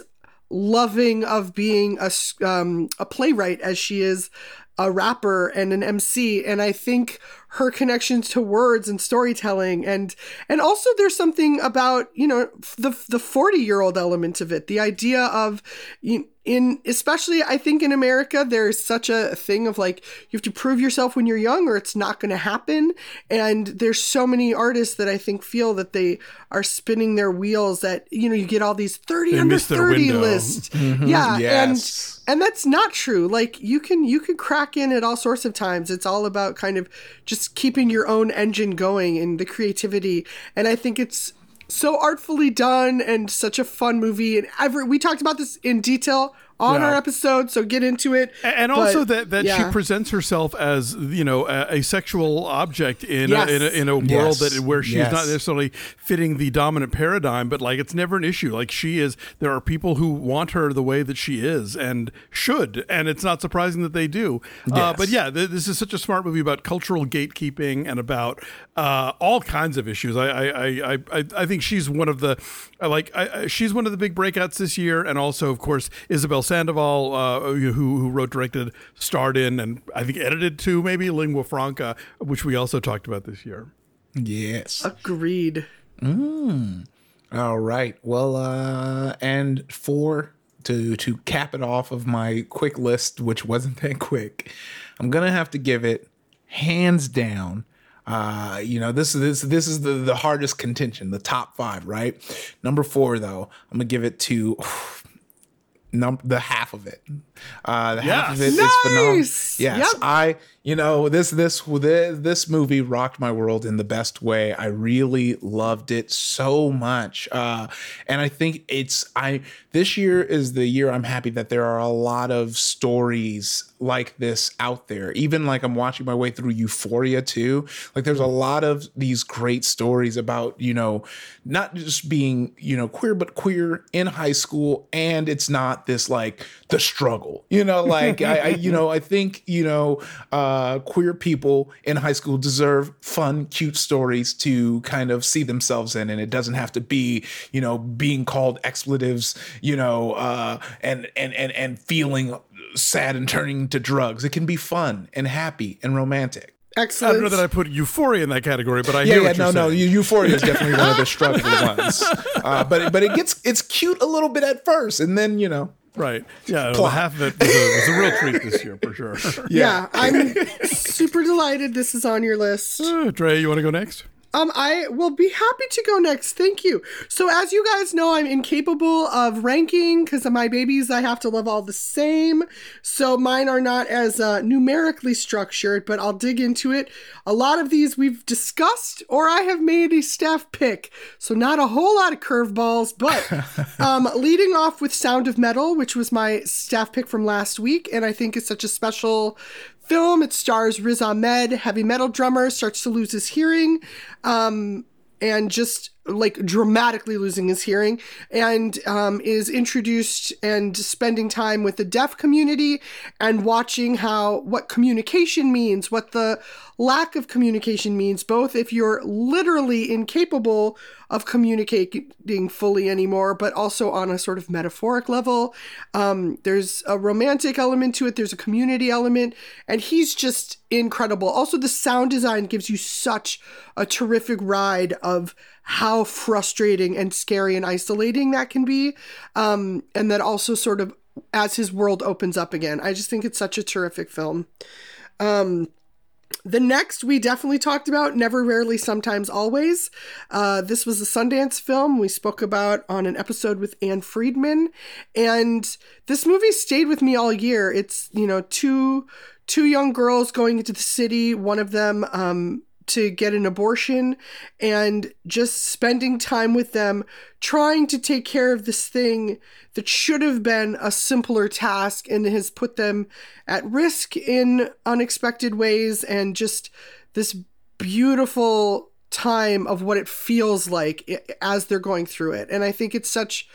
loving of being a, um, a playwright as she is a rapper and an M C. And I think her connections to words and storytelling, and and also there's something about, you know, the the forty-year-old element of it. The idea of, you in especially I think in America, there's such a thing of like, you have to prove yourself when you're young or it's not going to happen. And there's so many artists that I think feel that they are spinning their wheels, that, you know, you get all these thirty they under thirty lists. Mm-hmm. Yeah. Yes. And and that's not true. Like, you can you can crack in at all sorts of times. It's all about kind of just keeping your own engine going and the creativity. And I think it's so artfully done and such a fun movie. And every, we talked about this in detail on yeah. our episode, so get into it. And but, also that, that yeah. she presents herself as, you know, a, a sexual object in, yes. a, in, a, in a world yes. that where she's yes. not necessarily fitting the dominant paradigm, but like, it's never an issue. Like, she is, there are people who want her the way that she is and should, and it's not surprising that they do. Yes. Uh, but yeah, th- this is such a smart movie about cultural gatekeeping and about uh, all kinds of issues. I, I, I, I, I think she's one of the, like, I, she's one of the big breakouts this year. And also, of course, Isabel Sandoval, uh, who, who wrote, directed, starred in, and I think edited too, maybe, Lingua Franca, which we also talked about this year. Yes. Agreed. Mm. All right. Well, uh, and for to to cap it off of my quick list, which wasn't that quick, I'm gonna have to give it hands down. Uh, you know, this is this this is the the hardest contention, the top five, right? Number four, though, I'm gonna give it to. Num- the half of it. Uh, the Yes. half of it Nice. is phenomenal. Yes, Yep. I, you know, this this this movie rocked my world in the best way. I really loved it so much, uh, and I think it's I. This year is the year I'm happy that there are a lot of stories like this out there. Even like I'm watching my way through Euphoria too. Like there's a lot of these great stories about, you know, not just being, you know, queer, but queer in high school, and it's not this like the struggle, you know, like I, I you know, I think, you know, uh, queer people in high school deserve fun, cute stories to kind of see themselves in, and it doesn't have to be, you know, being called expletives, you know, uh, and and and and feeling sad and turning to drugs. It can be fun and happy and romantic. Excellent. I don't know that I put Euphoria in that category, but I Yeah, hear yeah, what no, you're no. saying. Euphoria is definitely one of the struggling ones, uh, but but it gets it's cute a little bit at first, and then you know. Right. Yeah. Well, Plot. half of it was a, was a real treat this year for sure. Yeah, I'm super delighted this is on your list. Uh, Dre, you want to go next? Um, I will be happy to go next. Thank you. So as you guys know, I'm incapable of ranking because of my babies. I have to love all the same. So mine are not as uh, numerically structured, but I'll dig into it. A lot of these we've discussed or I have made a staff pick. So not a whole lot of curveballs, but um, leading off with Sound of Metal, which was my staff pick from last week. And I think it's such a special film. It stars Riz Ahmed, heavy metal drummer, starts to lose his hearing, um, and just like dramatically losing his hearing, and um, is introduced and spending time with the deaf community and watching how what communication means, what the lack of communication means, both if you're literally incapable of communicating fully anymore, but also on a sort of metaphoric level. Um, there's a romantic element to it. There's a community element, and he's just incredible. Also, the sound design gives you such a terrific ride of how frustrating and scary and isolating that can be. Um, and that also sort of as his world opens up again. I just think it's such a terrific film. Um, The next we definitely talked about, Never, Rarely, Sometimes, Always. Uh, this was a Sundance film we spoke about on an episode with Anne Friedman. And this movie stayed with me all year. It's, you know, two two young girls going into the city, one of them um, to get an abortion, and just spending time with them, trying to take care of this thing that should have been a simpler task and has put them at risk in unexpected ways, and just this beautiful time of what it feels like as they're going through it. And I think it's such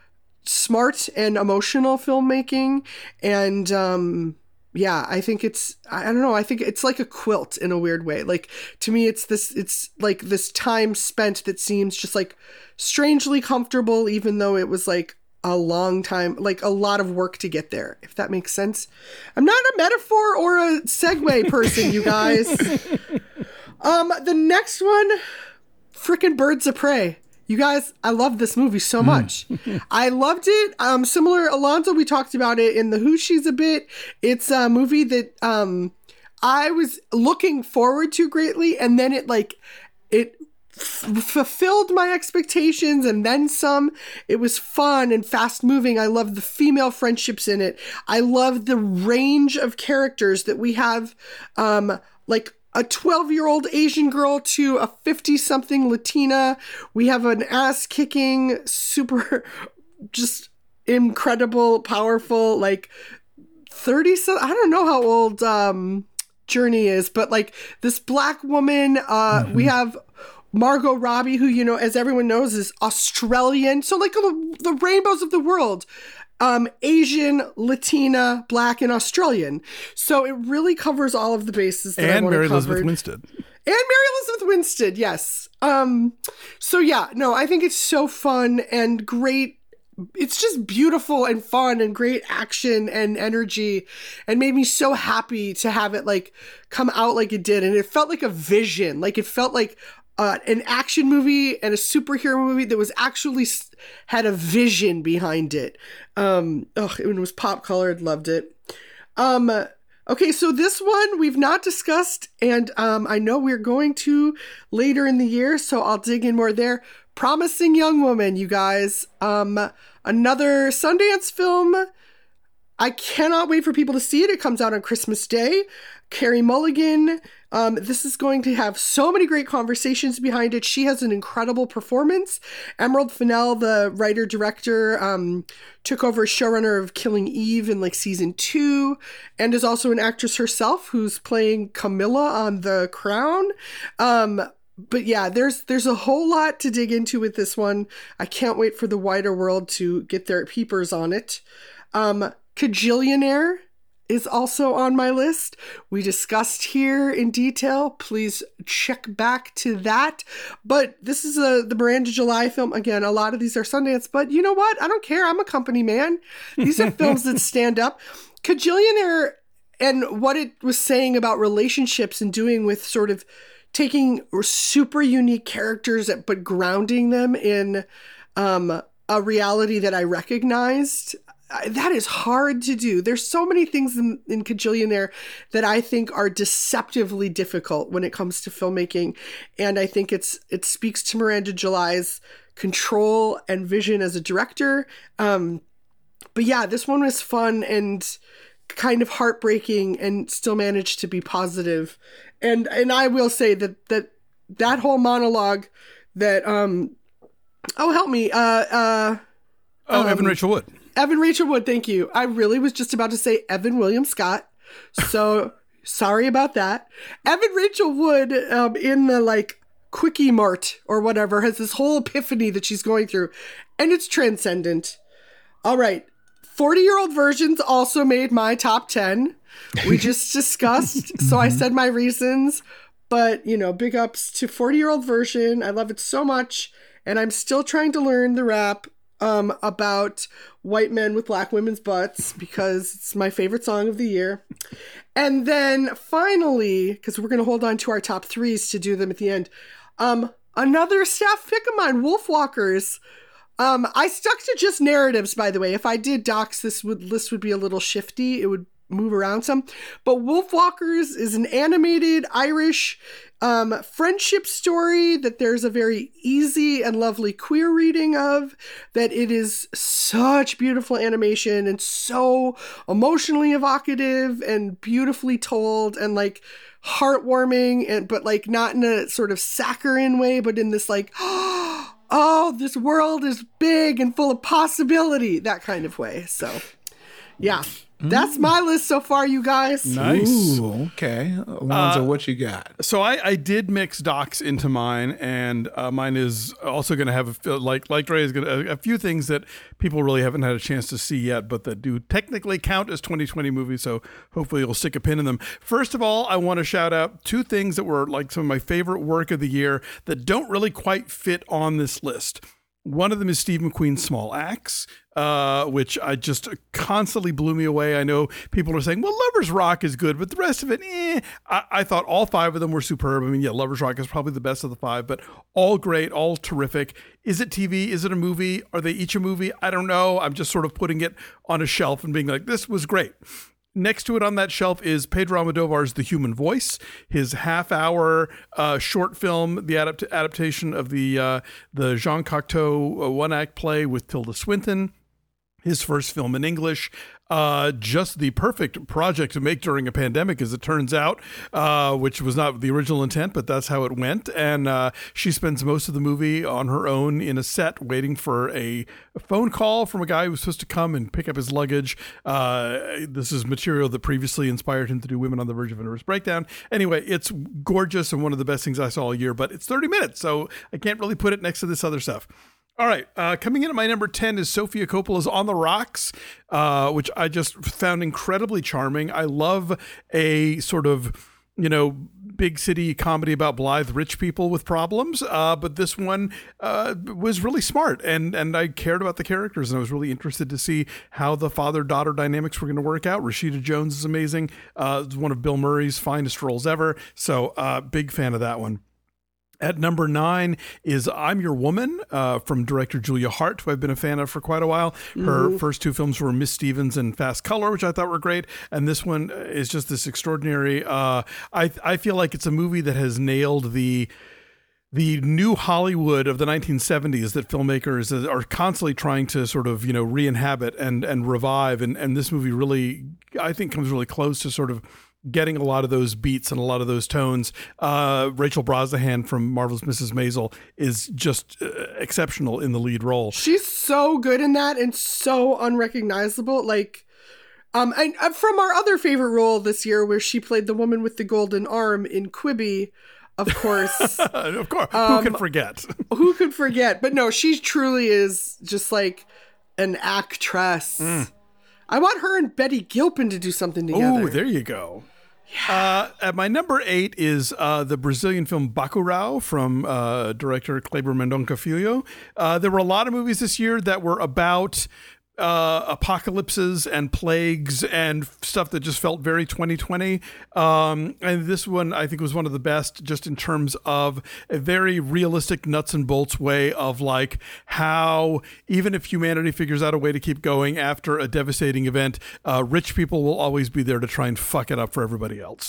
smart and emotional filmmaking. And, um, yeah, I think it's, I don't know, I think it's like a quilt in a weird way. Like, to me, it's this, it's like this time spent that seems just like strangely comfortable, even though it was like a long time, like a lot of work to get there, if that makes sense. I'm not a metaphor or a segue person, you guys. Um, the next one, frickin' Birds of Prey. You guys, I love this movie so much. I loved it. Um, similar, Alonzo, we talked about it in the Hooshies a bit. It's a movie that um, I was looking forward to greatly, and then it like, it f- fulfilled my expectations and then some. It was fun and fast moving. I love the female friendships in it. I love the range of characters that we have, um, like a twelve-year-old Asian girl to a fifty-something Latina. We have an ass-kicking, super, just incredible, powerful, like thirty. So I don't know how old um, Journey is, but like this black woman. Uh, mm-hmm. We have Margot Robbie, who, you know, as everyone knows, is Australian. So like the, the rainbows of the world. Um, Asian, Latina, Black, and Australian. So it really covers all of the bases that and I want Mary to cover. Elizabeth Winstead. And Mary Elizabeth Winstead, yes. Um, so yeah, no, I think it's so fun and great. It's just beautiful and fun and great action and energy, and made me so happy to have it like come out like it did. And it felt like a vision. Like it felt like uh, an action movie and a superhero movie that was actually s- had a vision behind it. Um, oh, it was pop colored. Loved it. Um, okay, so this one we've not discussed, and um, I know we're going to later in the year, so I'll dig in more there. Promising Young Woman, you guys. Um, another Sundance film. I cannot wait for people to see it. It comes out on Christmas Day. Carey Mulligan. Um, this is going to have so many great conversations behind it. She has an incredible performance. Emerald Fennell, the writer-director, um, took over as showrunner of Killing Eve in like season two, and is also an actress herself who's playing Camilla on The Crown. Um, but yeah, there's there's a whole lot to dig into with this one. I can't wait for the wider world to get their peepers on it. Um, Kajillionaire is also on my list. We discussed here in detail. Please check back to that. But this is a the Miranda July film. Again, a lot of these are Sundance, but you know what? I don't care. I'm a company man. These are films that stand up. Kajillionaire and what it was saying about relationships and doing with sort of taking super unique characters but grounding them in um, a reality that I recognized. That is hard to do. There's so many things in, in Kajillionaire that I think are deceptively difficult when it comes to filmmaking. And I think it's it speaks to Miranda July's control and vision as a director. Um, but yeah, this one was fun and kind of heartbreaking and still managed to be positive. And and I will say that that, that whole monologue that, um, oh, help me. Uh, uh, oh, um, Evan Rachel Wood. Evan Rachel Wood, thank you. I really was just about to say Evan William Scott, so sorry about that. Evan Rachel Wood um, in the like Quickie Mart or whatever has this whole epiphany that she's going through, and it's transcendent. All right, forty-year-old versions also made my top ten. We just discussed, so I said my reasons, but you know, big ups to forty-year-old version. I love it so much, and I'm still trying to learn the rap um, about white men with black women's butts because it's my favorite song of the year. And then finally, because we're going to hold on to our top threes to do them at the end, um, another staff pick of mine, Wolfwalkers. Um, I stuck to just narratives, by the way. If I did docs, this would list would be a little shifty. It would move around some. But Wolfwalkers is an animated Irish um, friendship story that there's a very easy and lovely queer reading of, that it is such beautiful animation and so emotionally evocative and beautifully told and like heartwarming, and but like not in a sort of saccharine way, but in this like, oh, this world is big and full of possibility, that kind of way. So yeah. That's my list so far, you guys. Nice. Ooh, okay. Alonzo, Uh, what you got? So I, I did mix docs into mine, and uh, mine is also going to have, a, like like Dre is going to, a, a few things that people really haven't had a chance to see yet, but that do technically count as twenty twenty movies, so hopefully you'll stick a pin in them. First of all, I want to shout out two things that were like some of my favorite work of the year that don't really quite fit on this list. One of them is Steve McQueen's Small Axe, uh, which I just constantly blew me away. I know people are saying, well, Lover's Rock is good, but the rest of it, eh. I, I thought all five of them were superb. I mean, yeah, Lover's Rock is probably the best of the five, but all great, all terrific. Is it T V? Is it a movie? Are they each a movie? I don't know. I'm just sort of putting it on a shelf and being like, this was great. Next to it on that shelf is Pedro Almodovar's The Human Voice, his half-hour uh, short film, the adapt- adaptation of the uh, the Jean Cocteau uh, one-act play with Tilda Swinton. His first film in English, uh, just the perfect project to make during a pandemic, as it turns out, uh, which was not the original intent, but that's how it went. And uh, she spends most of the movie on her own in a set, waiting for a, a phone call from a guy who was supposed to come and pick up his luggage. Uh, this is material that previously inspired him to do Women on the Verge of a Nervous Breakdown. Anyway, it's gorgeous and one of the best things I saw all year, but it's thirty minutes, so I can't really put it next to this other stuff. All right, uh, coming in at my number ten is Sofia Coppola's On the Rocks, uh, which I just found incredibly charming. I love a sort of, you know, big city comedy about blithe rich people with problems, uh, but this one uh, was really smart, and and I cared about the characters, and I was really interested to see how the father-daughter dynamics were going to work out. Rashida Jones is amazing. Uh, it's one of Bill Murray's finest roles ever, so uh, big fan of that one. At number nine is I'm Your Woman uh, from director Julia Hart, who I've been a fan of for quite a while. Her mm-hmm. first two films were Miss Stevens and Fast Color, which I thought were great. And this one is just this extraordinary. Uh, I I feel like it's a movie that has nailed the the new Hollywood of the nineteen seventies that filmmakers are constantly trying to sort of, you know, re-inhabit and and revive. And, and this movie really, I think, comes really close to sort of getting a lot of those beats and a lot of those tones. Uh, Rachel Brosnahan from Marvelous Missus Maisel is just uh, exceptional in the lead role. She's so good in that and so unrecognizable. Like, um, and uh, from our other favorite role this year, where she played the woman with the golden arm in Quibi, of course. Of course. Um, who could forget? Who could forget? But no, she truly is just like an actress. Mm. I want her and Betty Gilpin to do something together. Oh, there you go. Yeah. Uh, at my number eight is uh, the Brazilian film Bacurau from uh, director Kleber Mendonça Filho. Uh, there were a lot of movies this year that were about uh, apocalypses and plagues and stuff that just felt very twenty twenty. Um, and this one, I think, was one of the best just in terms of a very realistic nuts and bolts way of like how even if humanity figures out a way to keep going after a devastating event, uh, rich people will always be there to try and fuck it up for everybody else.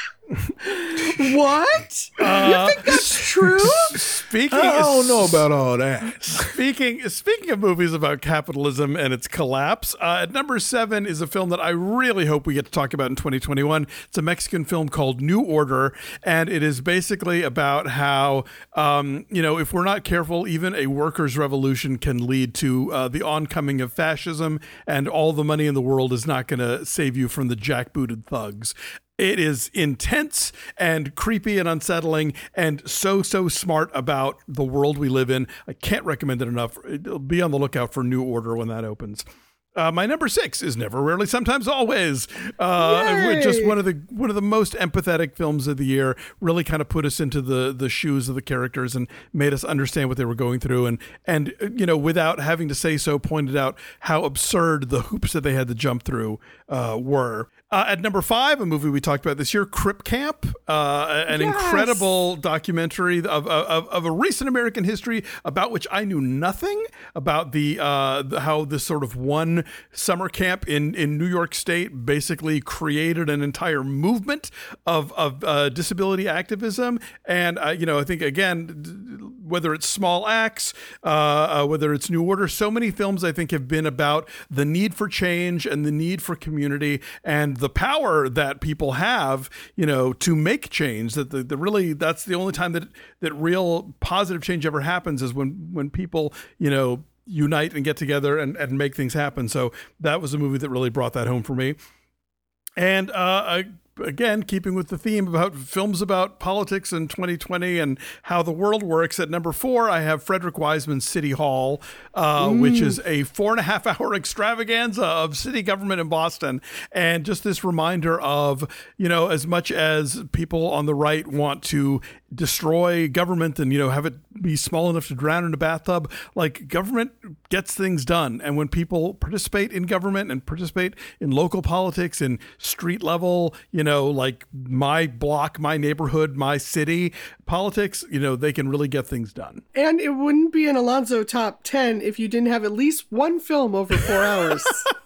What? Uh, you think that's true? Speaking, I don't know about all that. Speaking, speaking of movies about capitalism and its collapse, uh, at number seven is a film that I really hope we get to talk about in twenty twenty-one. It's a Mexican film called New Order, and it is basically about how, um, you know, if we're not careful, even a workers' revolution can lead to uh, the oncoming of fascism, and all the money in the world is not going to save you from the jackbooted thugs. It is intense and creepy and unsettling and so, so smart about the world we live in. I can't recommend it enough. Be on the lookout for New Order when that opens. Uh, my number six is Never, Rarely, Sometimes, Always. Uh, just one of the one of the most empathetic films of the year. Really kind of put us into the the shoes of the characters and made us understand what they were going through. And and you know, without having to say so, pointed out how absurd the hoops that they had to jump through uh, were. Uh, at number five, a movie we talked about this year, Crip Camp, uh, an yes. incredible documentary of, of of a recent American history about which I knew nothing about the, uh, the how this sort of one summer camp in, in New York State basically created an entire movement of of uh, disability activism. And uh, you know, I think again, whether it's Small Axe, uh, uh, whether it's New Order, so many films I think have been about the need for change and the need for community and the power that people have, you know, to make change. That the, the really, that's the only time that that real positive change ever happens is when when people, you know, unite and get together and, and make things happen. So that was a movie that really brought that home for me. And uh, I, again, keeping with the theme about films about politics in twenty twenty and how the world works, at number four, I have Frederick Wiseman's City Hall, uh, mm. which is a four and a half hour extravaganza of city government in Boston. And just this reminder of, you know, as much as people on the right want to destroy government and, you know, have it be small enough to drown in a bathtub, like government gets things done. And when people participate in government and participate in local politics and street level, you know, like my block, my neighborhood, my city politics, you know, they can really get things done. And it wouldn't be an Alonzo top ten if you didn't have at least one film over four hours.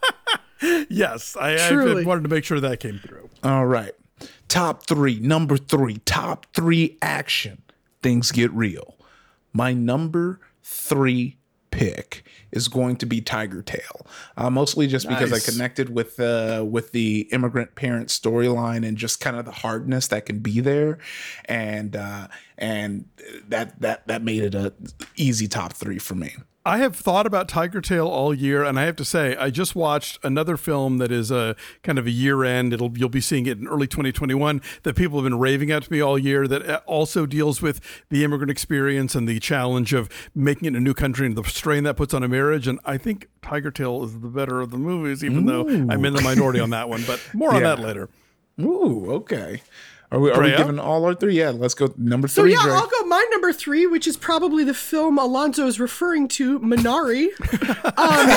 Yes, I, I wanted to make sure that came through. All right. Top three, number three, top three action. Things get real. My number three pick is going to be Tiger Tail, uh, mostly just because nice. I connected with uh, with the immigrant parent storyline and just kind of the hardness that can be there, and uh, and that that that made it a easy top three for me. I have thought about Tiger Tail all year, and I have to say, I just watched another film that is a kind of a year end. It'll you'll be seeing it in early twenty twenty-one that people have been raving at to me all year. That also deals with the immigrant experience and the challenge of making it in a new country and the strain that puts on a marriage. And I think Tiger Tail is the better of the movies, even Ooh. though I'm in the minority on that one. But more on yeah. that later. Ooh, okay. Are we, are we giving all our three? Yeah, let's go number three. So yeah, Dre. I'll go my number three, which is probably the film Alonzo is referring to, Minari. um,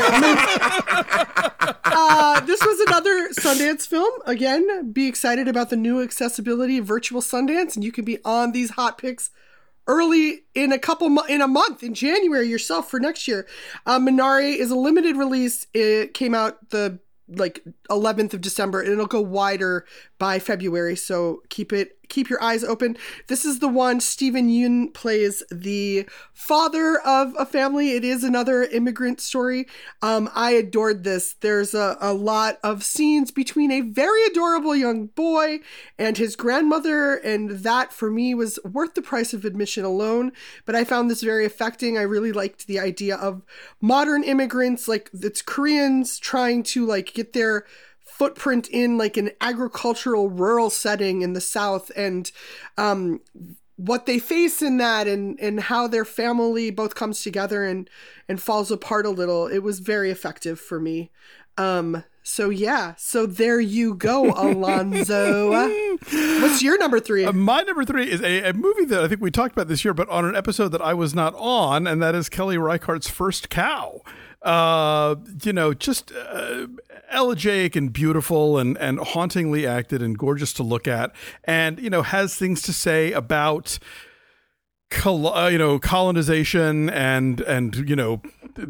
uh, this was another Sundance film. Again, be excited about the new accessibility virtual Sundance, and you can be on these hot picks early in a couple mo- in a month in January yourself for next year. Uh, Minari is a limited release. It came out the like eleventh of December, and it'll go wider by February. So keep it, keep your eyes open. This is the one Steven Yeun plays the father of a family. It is another immigrant story. Um, I adored this. There's a, a lot of scenes between a very adorable young boy and his grandmother. And that for me was worth the price of admission alone. But I found this very affecting. I really liked the idea of modern immigrants, like it's Koreans trying to like get their footprint in like an agricultural rural setting in the South, and um, what they face in that, and, and how their family both comes together and, and falls apart a little. It was very effective for me. Um, so yeah, so there you go, Alonzo. What's your number three? Uh, my number three is a, a movie that I think we talked about this year, but on an episode that I was not on, and that is Kelly Reichardt's First Cow. Uh, you know, just uh, elegiac and beautiful and, and hauntingly acted and gorgeous to look at, and, you know, has things to say about Col- uh, you know, colonization and, and, you know,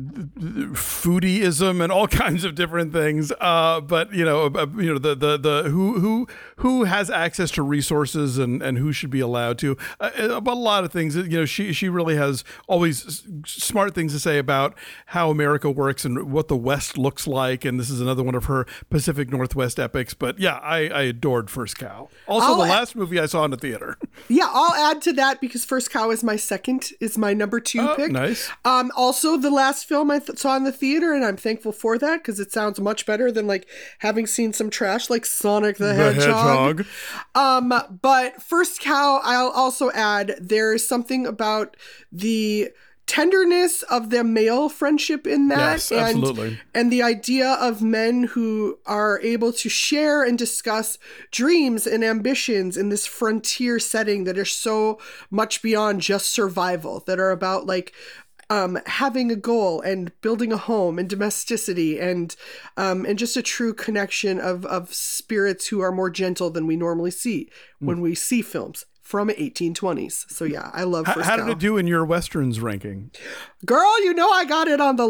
foodieism and all kinds of different things. Uh, but, you know, uh, you know, the, the, the, who, who, who has access to resources and, and who should be allowed to, uh, about a lot of things. You know, she, she really has always smart things to say about how America works and what the West looks like. And this is another one of her Pacific Northwest epics. But yeah, I, I adored First Cow. Also, I'll the add- last movie I saw in the theater. Yeah, I'll add to that because First Cow is my second, is my number two Oh, pick. nice. Um, also, the last film I th- saw in the theater, and I'm thankful for that because it sounds much better than like having seen some trash like Sonic the, The Hedgehog. Hedgehog. Um, but First Cow, I'll also add there is something about the tenderness of the male friendship in that. Yes, and, absolutely. And the idea of men who are able to share and discuss dreams and ambitions in this frontier setting that are so much beyond just survival, that are about like um, having a goal and building a home and domesticity and um, and just a true connection of, of spirits who are more gentle than we normally see when Mm. we see films from eighteen twenties. So yeah, I love How, First how Cow. did it do in your Westerns ranking? Girl, you know I got it on the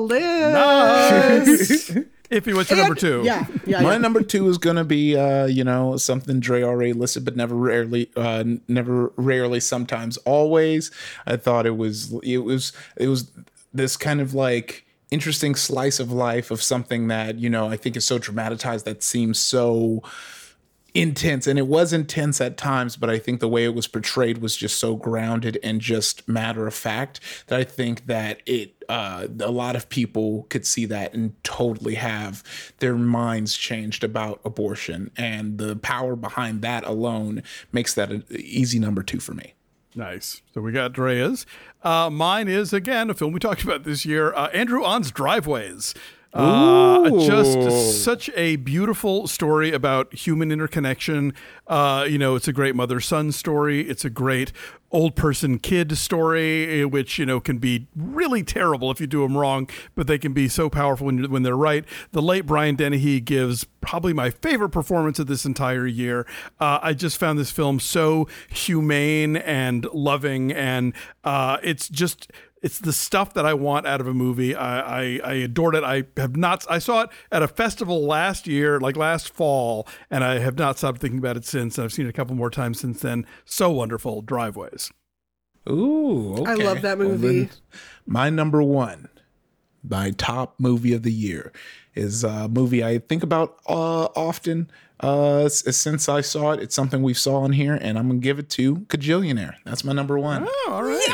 list. Iffy, what's your number And- two? Yeah, yeah, My yeah. number two is gonna be, uh, you know, something Dre already listed, but never rarely, uh, never rarely, sometimes always. I thought it was, it was, it was this kind of like interesting slice of life of something that, you know, I think is so dramatized that seems so intense, and it was intense at times, but I think the way it was portrayed was just so grounded and just matter of fact that I think that it uh a lot of people could see that and totally have their minds changed about abortion, and the power behind that alone makes that an easy number two for me. Nice. So we got Drea's. Uh, mine is, again, a film we talked about this year, uh, Andrew On's Driveways. Uh, just such a beautiful story about human interconnection. Uh, you know, it's a great mother-son story. It's a great old person kid story, which, you know, can be really terrible if you do them wrong, but they can be so powerful when, when they're right. The late Brian Dennehy gives probably my favorite performance of this entire year. Uh, I just found this film so humane and loving, and uh, it's just... It's the stuff that I want out of a movie. I, I, I adored it. I have not, I saw it at a festival last year, like last fall, and I have not stopped thinking about it since. I've seen it a couple more times since then. So wonderful. Driveways. Ooh, okay. I love that Well, movie. then my number one, my top movie of the year, is a movie I think about uh, often. Uh, s- since I saw it, it's something we saw in here, and I'm gonna give it to Kajillionaire. That's my number one. Oh, all right.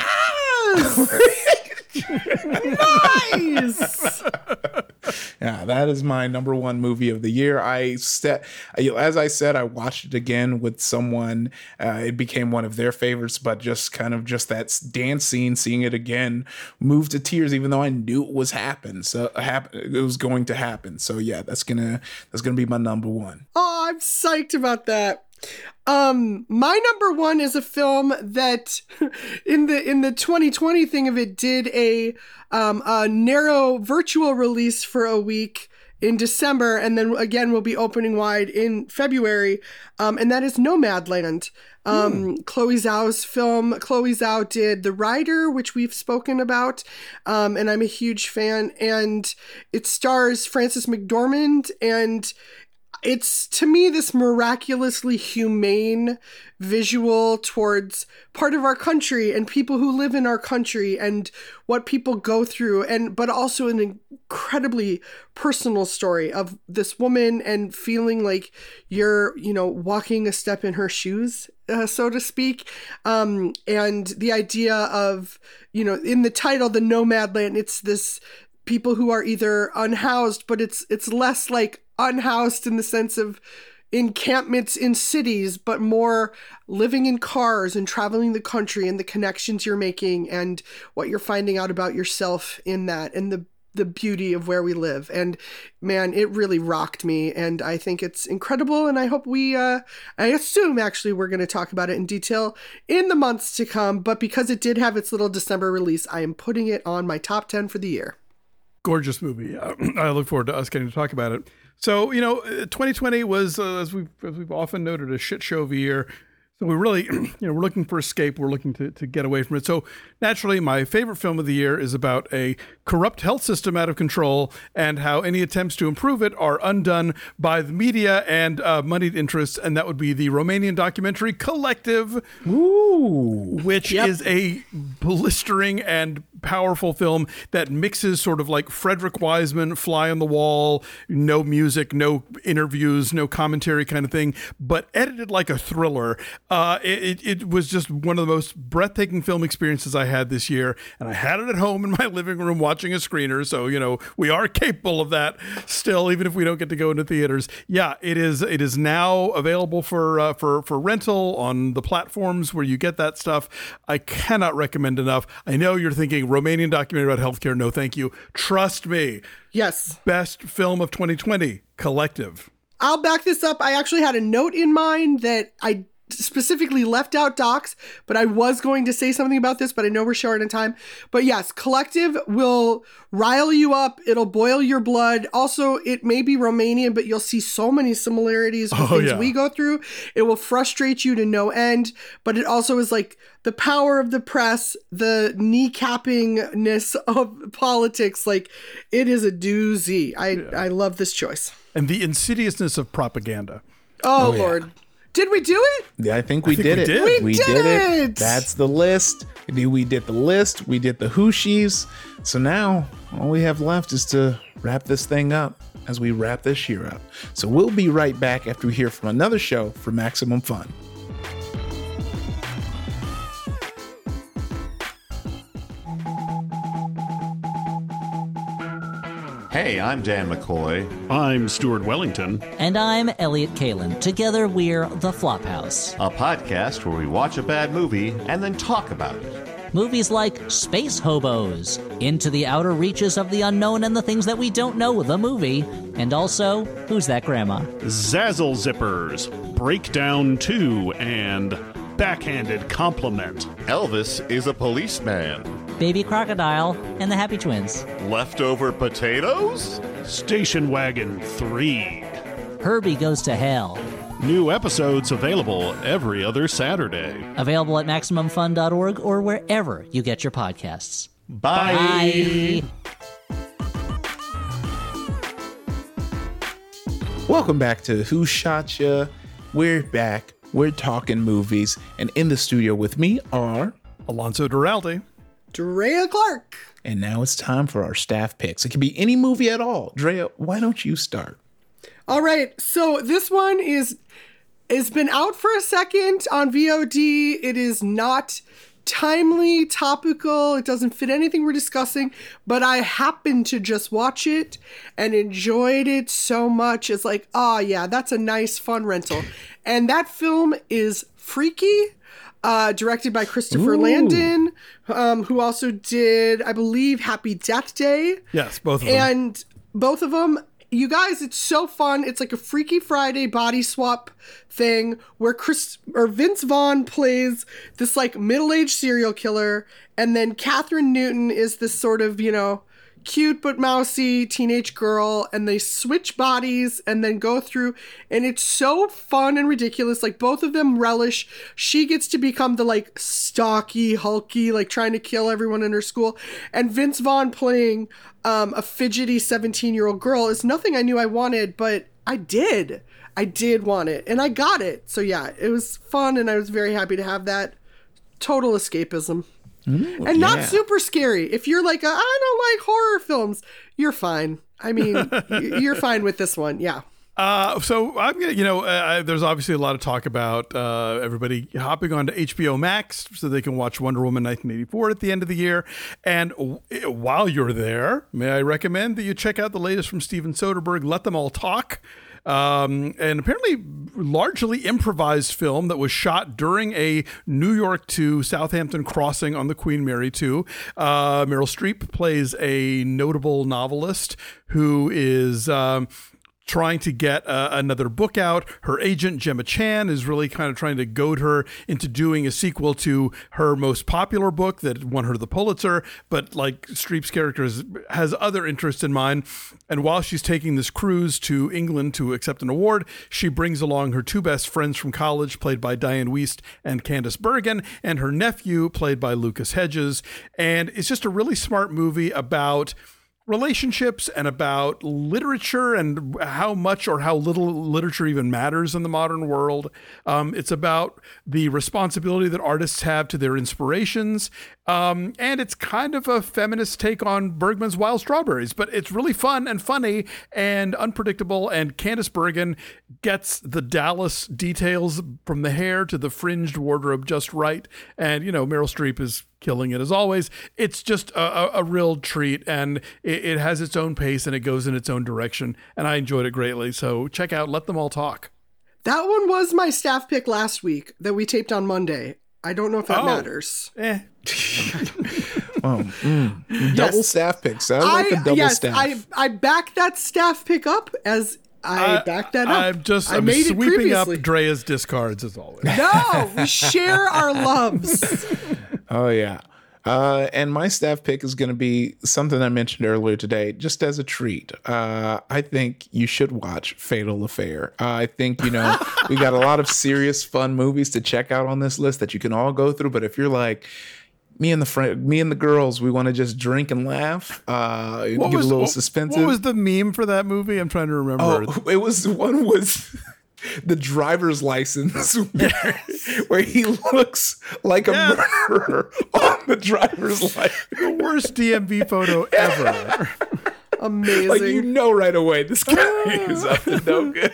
Nice. Yeah, that is my number one movie of the year. I set, as I said, I watched it again with someone. Uh, it became one of their favorites, but just kind of just that dance scene, seeing it again, moved to tears, even though I knew it was happen. So happen, it was going to happen. So yeah, that's gonna that's gonna be my number one. Oh, I'm psyched about that. Um, my number one is a film that in the in the twenty twenty thing of it did a um a narrow virtual release for a week in December, and then again we'll be opening wide in February, um, and that is Nomadland. Um, mm. Chloe Zhao's film. Chloe Zhao did The Rider, which we've spoken about, um, and I'm a huge fan. And it stars Frances McDormand, and it's, to me, this miraculously humane visual towards part of our country and people who live in our country and what people go through, and but also an incredibly personal story of this woman and feeling like you're, you know, walking a step in her shoes, uh, so to speak. Um, and the idea of, you know, in the title, the Nomadland, it's this people who are either unhoused, but it's it's less like unhoused in the sense of encampments in cities, but more living in cars and traveling the country and the connections you're making and what you're finding out about yourself in that, and the the beauty of where we live. And man, it really rocked me, and I think it's incredible, and I hope we uh I assume actually we're going to talk about it in detail in the months to come, but because it did have its little December release, I am putting it on my top ten for the year. Gorgeous movie. Uh, I look forward to us getting to talk about it. So, you know, twenty twenty was, uh, as we've as we've often noted, a shit show of a year. So we really, you know, we're looking for escape. We're looking to, to get away from it. So naturally, my favorite film of the year is about a corrupt health system out of control and how any attempts to improve it are undone by the media and uh, moneyed interests. And that would be the Romanian documentary Collective, Ooh, which yep. is a blistering and powerful film that mixes sort of like Frederick Wiseman, fly on the wall, no music, no interviews, no commentary kind of thing, but edited like a thriller. Uh, it, it was just one of the most breathtaking film experiences I had this year. And I had it at home in my living room watching a screener. So, you know, we are capable of that still, even if we don't get to go into theaters. Yeah, it is It is now available for, uh, for, for rental on the platforms where you get that stuff. I cannot recommend enough. I know you're thinking Romanian documentary about healthcare. No, thank you. Trust me. Yes. Best film of twenty twenty, Collective. I'll back this up. I actually had a note in mind that I specifically left out docs, but I was going to say something about this, but I know we're short on time. But yes, Collective will rile you up. It'll boil your blood. Also, it may be Romanian, but you'll see so many similarities with oh, things yeah. we go through. It will frustrate you to no end, but it also is like the power of the press, the kneecappingness of politics. Like, it is a doozy. I, yeah. I love this choice. And the insidiousness of propaganda. Oh, oh Lord. Yeah. Did we do it? Yeah, I think we I think did we it. Did. We, we did, did it. it. That's the list. We did the list. We did the Hooshies. So now all we have left is to wrap this thing up as we wrap this year up. So we'll be right back after we hear from another show for Maximum Fun. Hey, I'm Dan McCoy. I'm Stuart Wellington. And I'm Elliot Kalin. Together, we're The Flophouse, a podcast where we watch a bad movie and then talk about it. Movies like Space Hobos, Into the Outer Reaches of the Unknown and the Things That We Don't Know, the movie, and also Who's That Grandma? Zazzle Zippers, Breakdown two, and Backhanded Compliment. Elvis is a policeman. Baby Crocodile and the Happy Twins. Leftover Potatoes? Station Wagon three. Herbie Goes to Hell. New episodes available every other Saturday. Available at Maximum Fun dot org or wherever you get your podcasts. Bye. Bye. Welcome back to Who Shot Ya? We're back. We're talking movies. And in the studio with me are Alonso Duralde, Drea Clark. And now it's time for our staff picks. It can be any movie at all. Drea, why don't you start? All right. So this one is has been out for a second on V O D. It is not timely, topical. It doesn't fit anything we're discussing, but I happened to just watch it and enjoyed it so much. It's like, oh yeah, that's a nice, fun rental. And that film is Freaky. Uh, directed by Christopher Ooh. Landon, um, who also did, I believe, Happy Death Day. Yes, both of them. And both of them, you guys, it's so fun. It's like a Freaky Friday body swap thing where Chris or Vince Vaughn plays this like middle-aged serial killer, and then Catherine Newton is this sort of, you know, cute but mousy teenage girl, and they switch bodies and then go through, and it's so fun and ridiculous. Like, both of them relish. She gets to become the like stocky, hulky, like trying to kill everyone in her school, and Vince Vaughn playing um, a fidgety seventeen year old girl is nothing I knew I wanted, but I did. I did want it, and I got it. So yeah, it was fun, and I was very happy to have that. Total escapism. Ooh, and not yeah. super scary. If you're like, a, I don't like horror films, you're fine. I mean, you're fine with this one. Yeah. Uh, so I'm gonna, you know, uh, there's obviously a lot of talk about uh, everybody hopping onto H B O Max so they can watch Wonder Woman nineteen eighty-four at the end of the year. And w- while you're there, may I recommend that you check out the latest from Steven Soderbergh, Let Them All Talk. Um, and apparently largely improvised film that was shot during a New York to Southampton crossing on the Queen Mary two. Uh, Meryl Streep plays a notable novelist who is... Um, trying to get uh, another book out. Her agent, Gemma Chan, is really kind of trying to goad her into doing a sequel to her most popular book that won her the Pulitzer, but like Streep's character is, has other interests in mind. And while she's taking this cruise to England to accept an award, she brings along her two best friends from college, played by Diane Wiest and Candice Bergen, and her nephew, played by Lucas Hedges. And it's just a really smart movie about relationships and about literature and how much or how little literature even matters in the modern world. Um, it's about the responsibility that artists have to their inspirations. Um, and it's kind of a feminist take on Bergman's Wild Strawberries, but it's really fun and funny and unpredictable. And Candice Bergen gets the Dallas details from the hair to the fringed wardrobe just right. And, you know, Meryl Streep is killing it as always. It's just a, a, a real treat, and it, it has its own pace and it goes in its own direction. And I enjoyed it greatly. So check out Let Them All Talk. That one was my staff pick last week that we taped on Monday. I don't know if that oh, matters. Eh. Well, mm, yes. Double staff picks. I like a double yes, staff. I, I backed that staff pick up as I uh, backed that up. I'm just I I'm made sweeping it up Drea's discards as always. No, we share our loves. Oh, yeah. Uh, and my staff pick is going to be something I mentioned earlier today, just as a treat. Uh, I think you should watch Fatal Affair. Uh, I think, you know, we got a lot of serious, fun movies to check out on this list that you can all go through. But if you're like, me and the friend, me and the girls, we want to just drink and laugh, uh, get was, a little what, suspensive. What was the meme for that movie? I'm trying to remember. Oh, it was, one was... The driver's license, where, where he looks like a yes. murderer on the driver's license. The worst D M V photo ever. Amazing. Like, you know right away this guy is up to no good.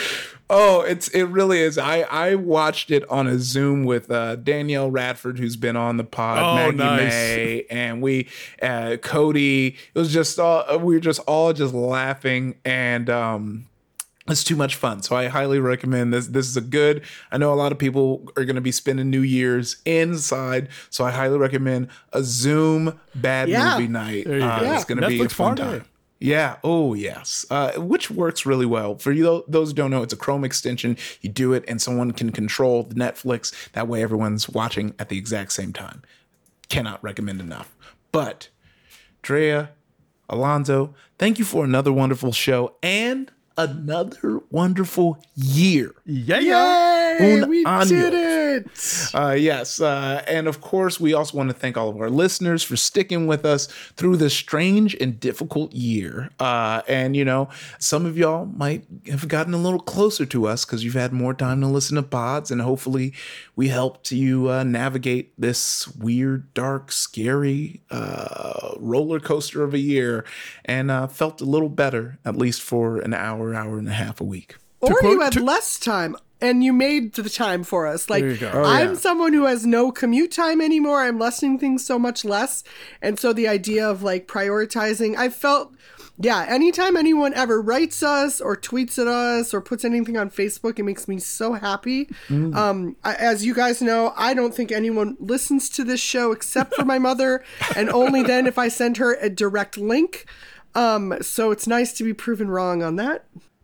Oh, it's it really is. I, I watched it on a Zoom with uh, Danielle Radford, who's been on the pod, oh, Maggie nice. May, and we, uh, Cody. It was just all we were just all just laughing, and um, it's too much fun. So I highly recommend this. This is a good. I know a lot of people are going to be spending New Year's inside, so I highly recommend a Zoom bad yeah. movie night. There you Uh, go. It's going to Netflix be a fun party. time. Yeah. Oh, yes. Uh, which works really well. For you, those who don't know, it's a Chrome extension. You do it, and someone can control the Netflix. That way, everyone's watching at the exact same time. Cannot recommend enough. But, Drea, Alonzo, thank you for another wonderful show and another wonderful year. Yeah, yeah. Un we año. did it. Uh, yes. Uh, and of course, we also want to thank all of our listeners for sticking with us through this strange and difficult year. Uh, and, you know, some of y'all might have gotten a little closer to us because you've had more time to listen to pods. And hopefully we helped you uh, navigate this weird, dark, scary uh, roller coaster of a year and uh, felt a little better, at least for an hour, hour and a half a week. Or quote, you had to- less time. And you made the time for us. Like, There you go. Oh, I'm yeah. someone who has no commute time anymore. I'm lessening things so much less. And so the idea of like prioritizing, I felt, yeah, anytime anyone ever writes us or tweets at us or puts anything on Facebook, it makes me so happy. Mm. Um, I, as you guys know, I don't think anyone listens to this show except for my mother, and only then if I send her a direct link. Um, so it's nice to be proven wrong on that.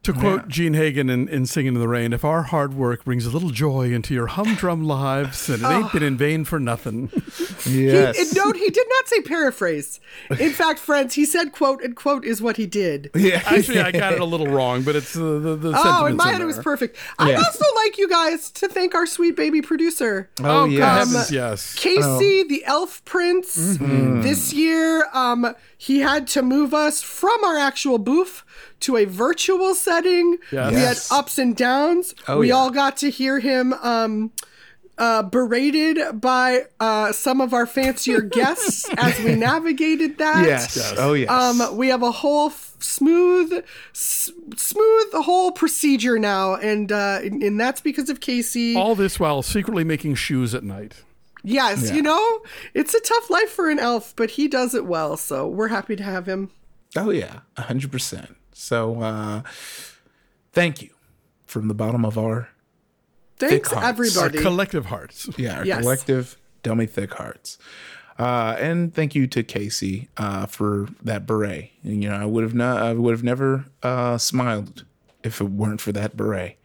To quote yeah. Gene Hagen in, in Singing in the Rain, if our hard work brings a little joy into your humdrum lives, then it ain't oh. been in vain for nothing. Yes. He, note, he did not say paraphrase. In fact, friends, he said quote, and quote is what he did. Yeah. Actually, I got it a little wrong, but it's uh, the, the Oh, in my in head, there. it was perfect. I'd yeah. also like you guys to thank our sweet baby producer. Oh, yes. Um, yes. Casey, oh. the Elf Prince. Mm-hmm. This year, um, he had to move us from our actual booth to a virtual setting. Yes. We had ups and downs. Oh, we yeah. all got to hear him um, uh, berated by uh, some of our fancier guests as we navigated that. Yes. yes. Oh, yes. Um, we have a whole f- smooth, s- smooth whole procedure now, and, uh, and and that's because of Casey. All this while secretly making shoes at night. Yes, yeah. You know, it's a tough life for an elf, but he does it well, so we're happy to have him. Oh, yeah, one hundred percent. So, uh, thank you from the bottom of our Thanks, thick hearts. everybody. Our collective hearts. Yeah, our yes. collective dummy thick hearts. Uh, and thank you to Casey uh, for that beret. And, you know, I would have not, I would have never uh, smiled if it weren't for that beret.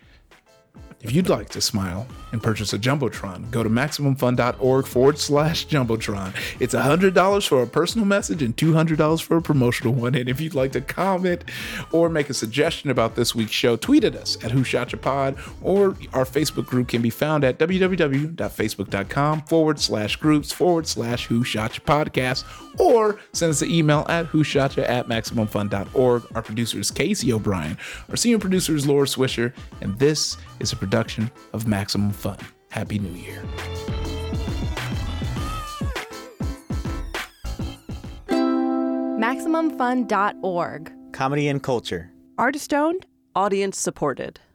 If you'd like to smile and purchase a Jumbotron, go to MaximumFun.org forward slash Jumbotron. It's one hundred dollars for a personal message and two hundred dollars for a promotional one. And if you'd like to comment or make a suggestion about this week's show, tweet at us at Who Shot Ya Pod, or our Facebook group can be found at www.facebook.com forward slash groups forward slash Who Shot Ya Podcast, or send us an email at whoshotya at MaximumFun.org. Our producer is Casey O'Brien. Our senior producer is Laura Swisher, and this is a production of Maximum Fun. Happy New Year. Maximum Fun dot org. Comedy and culture. Artist owned. Audience supported.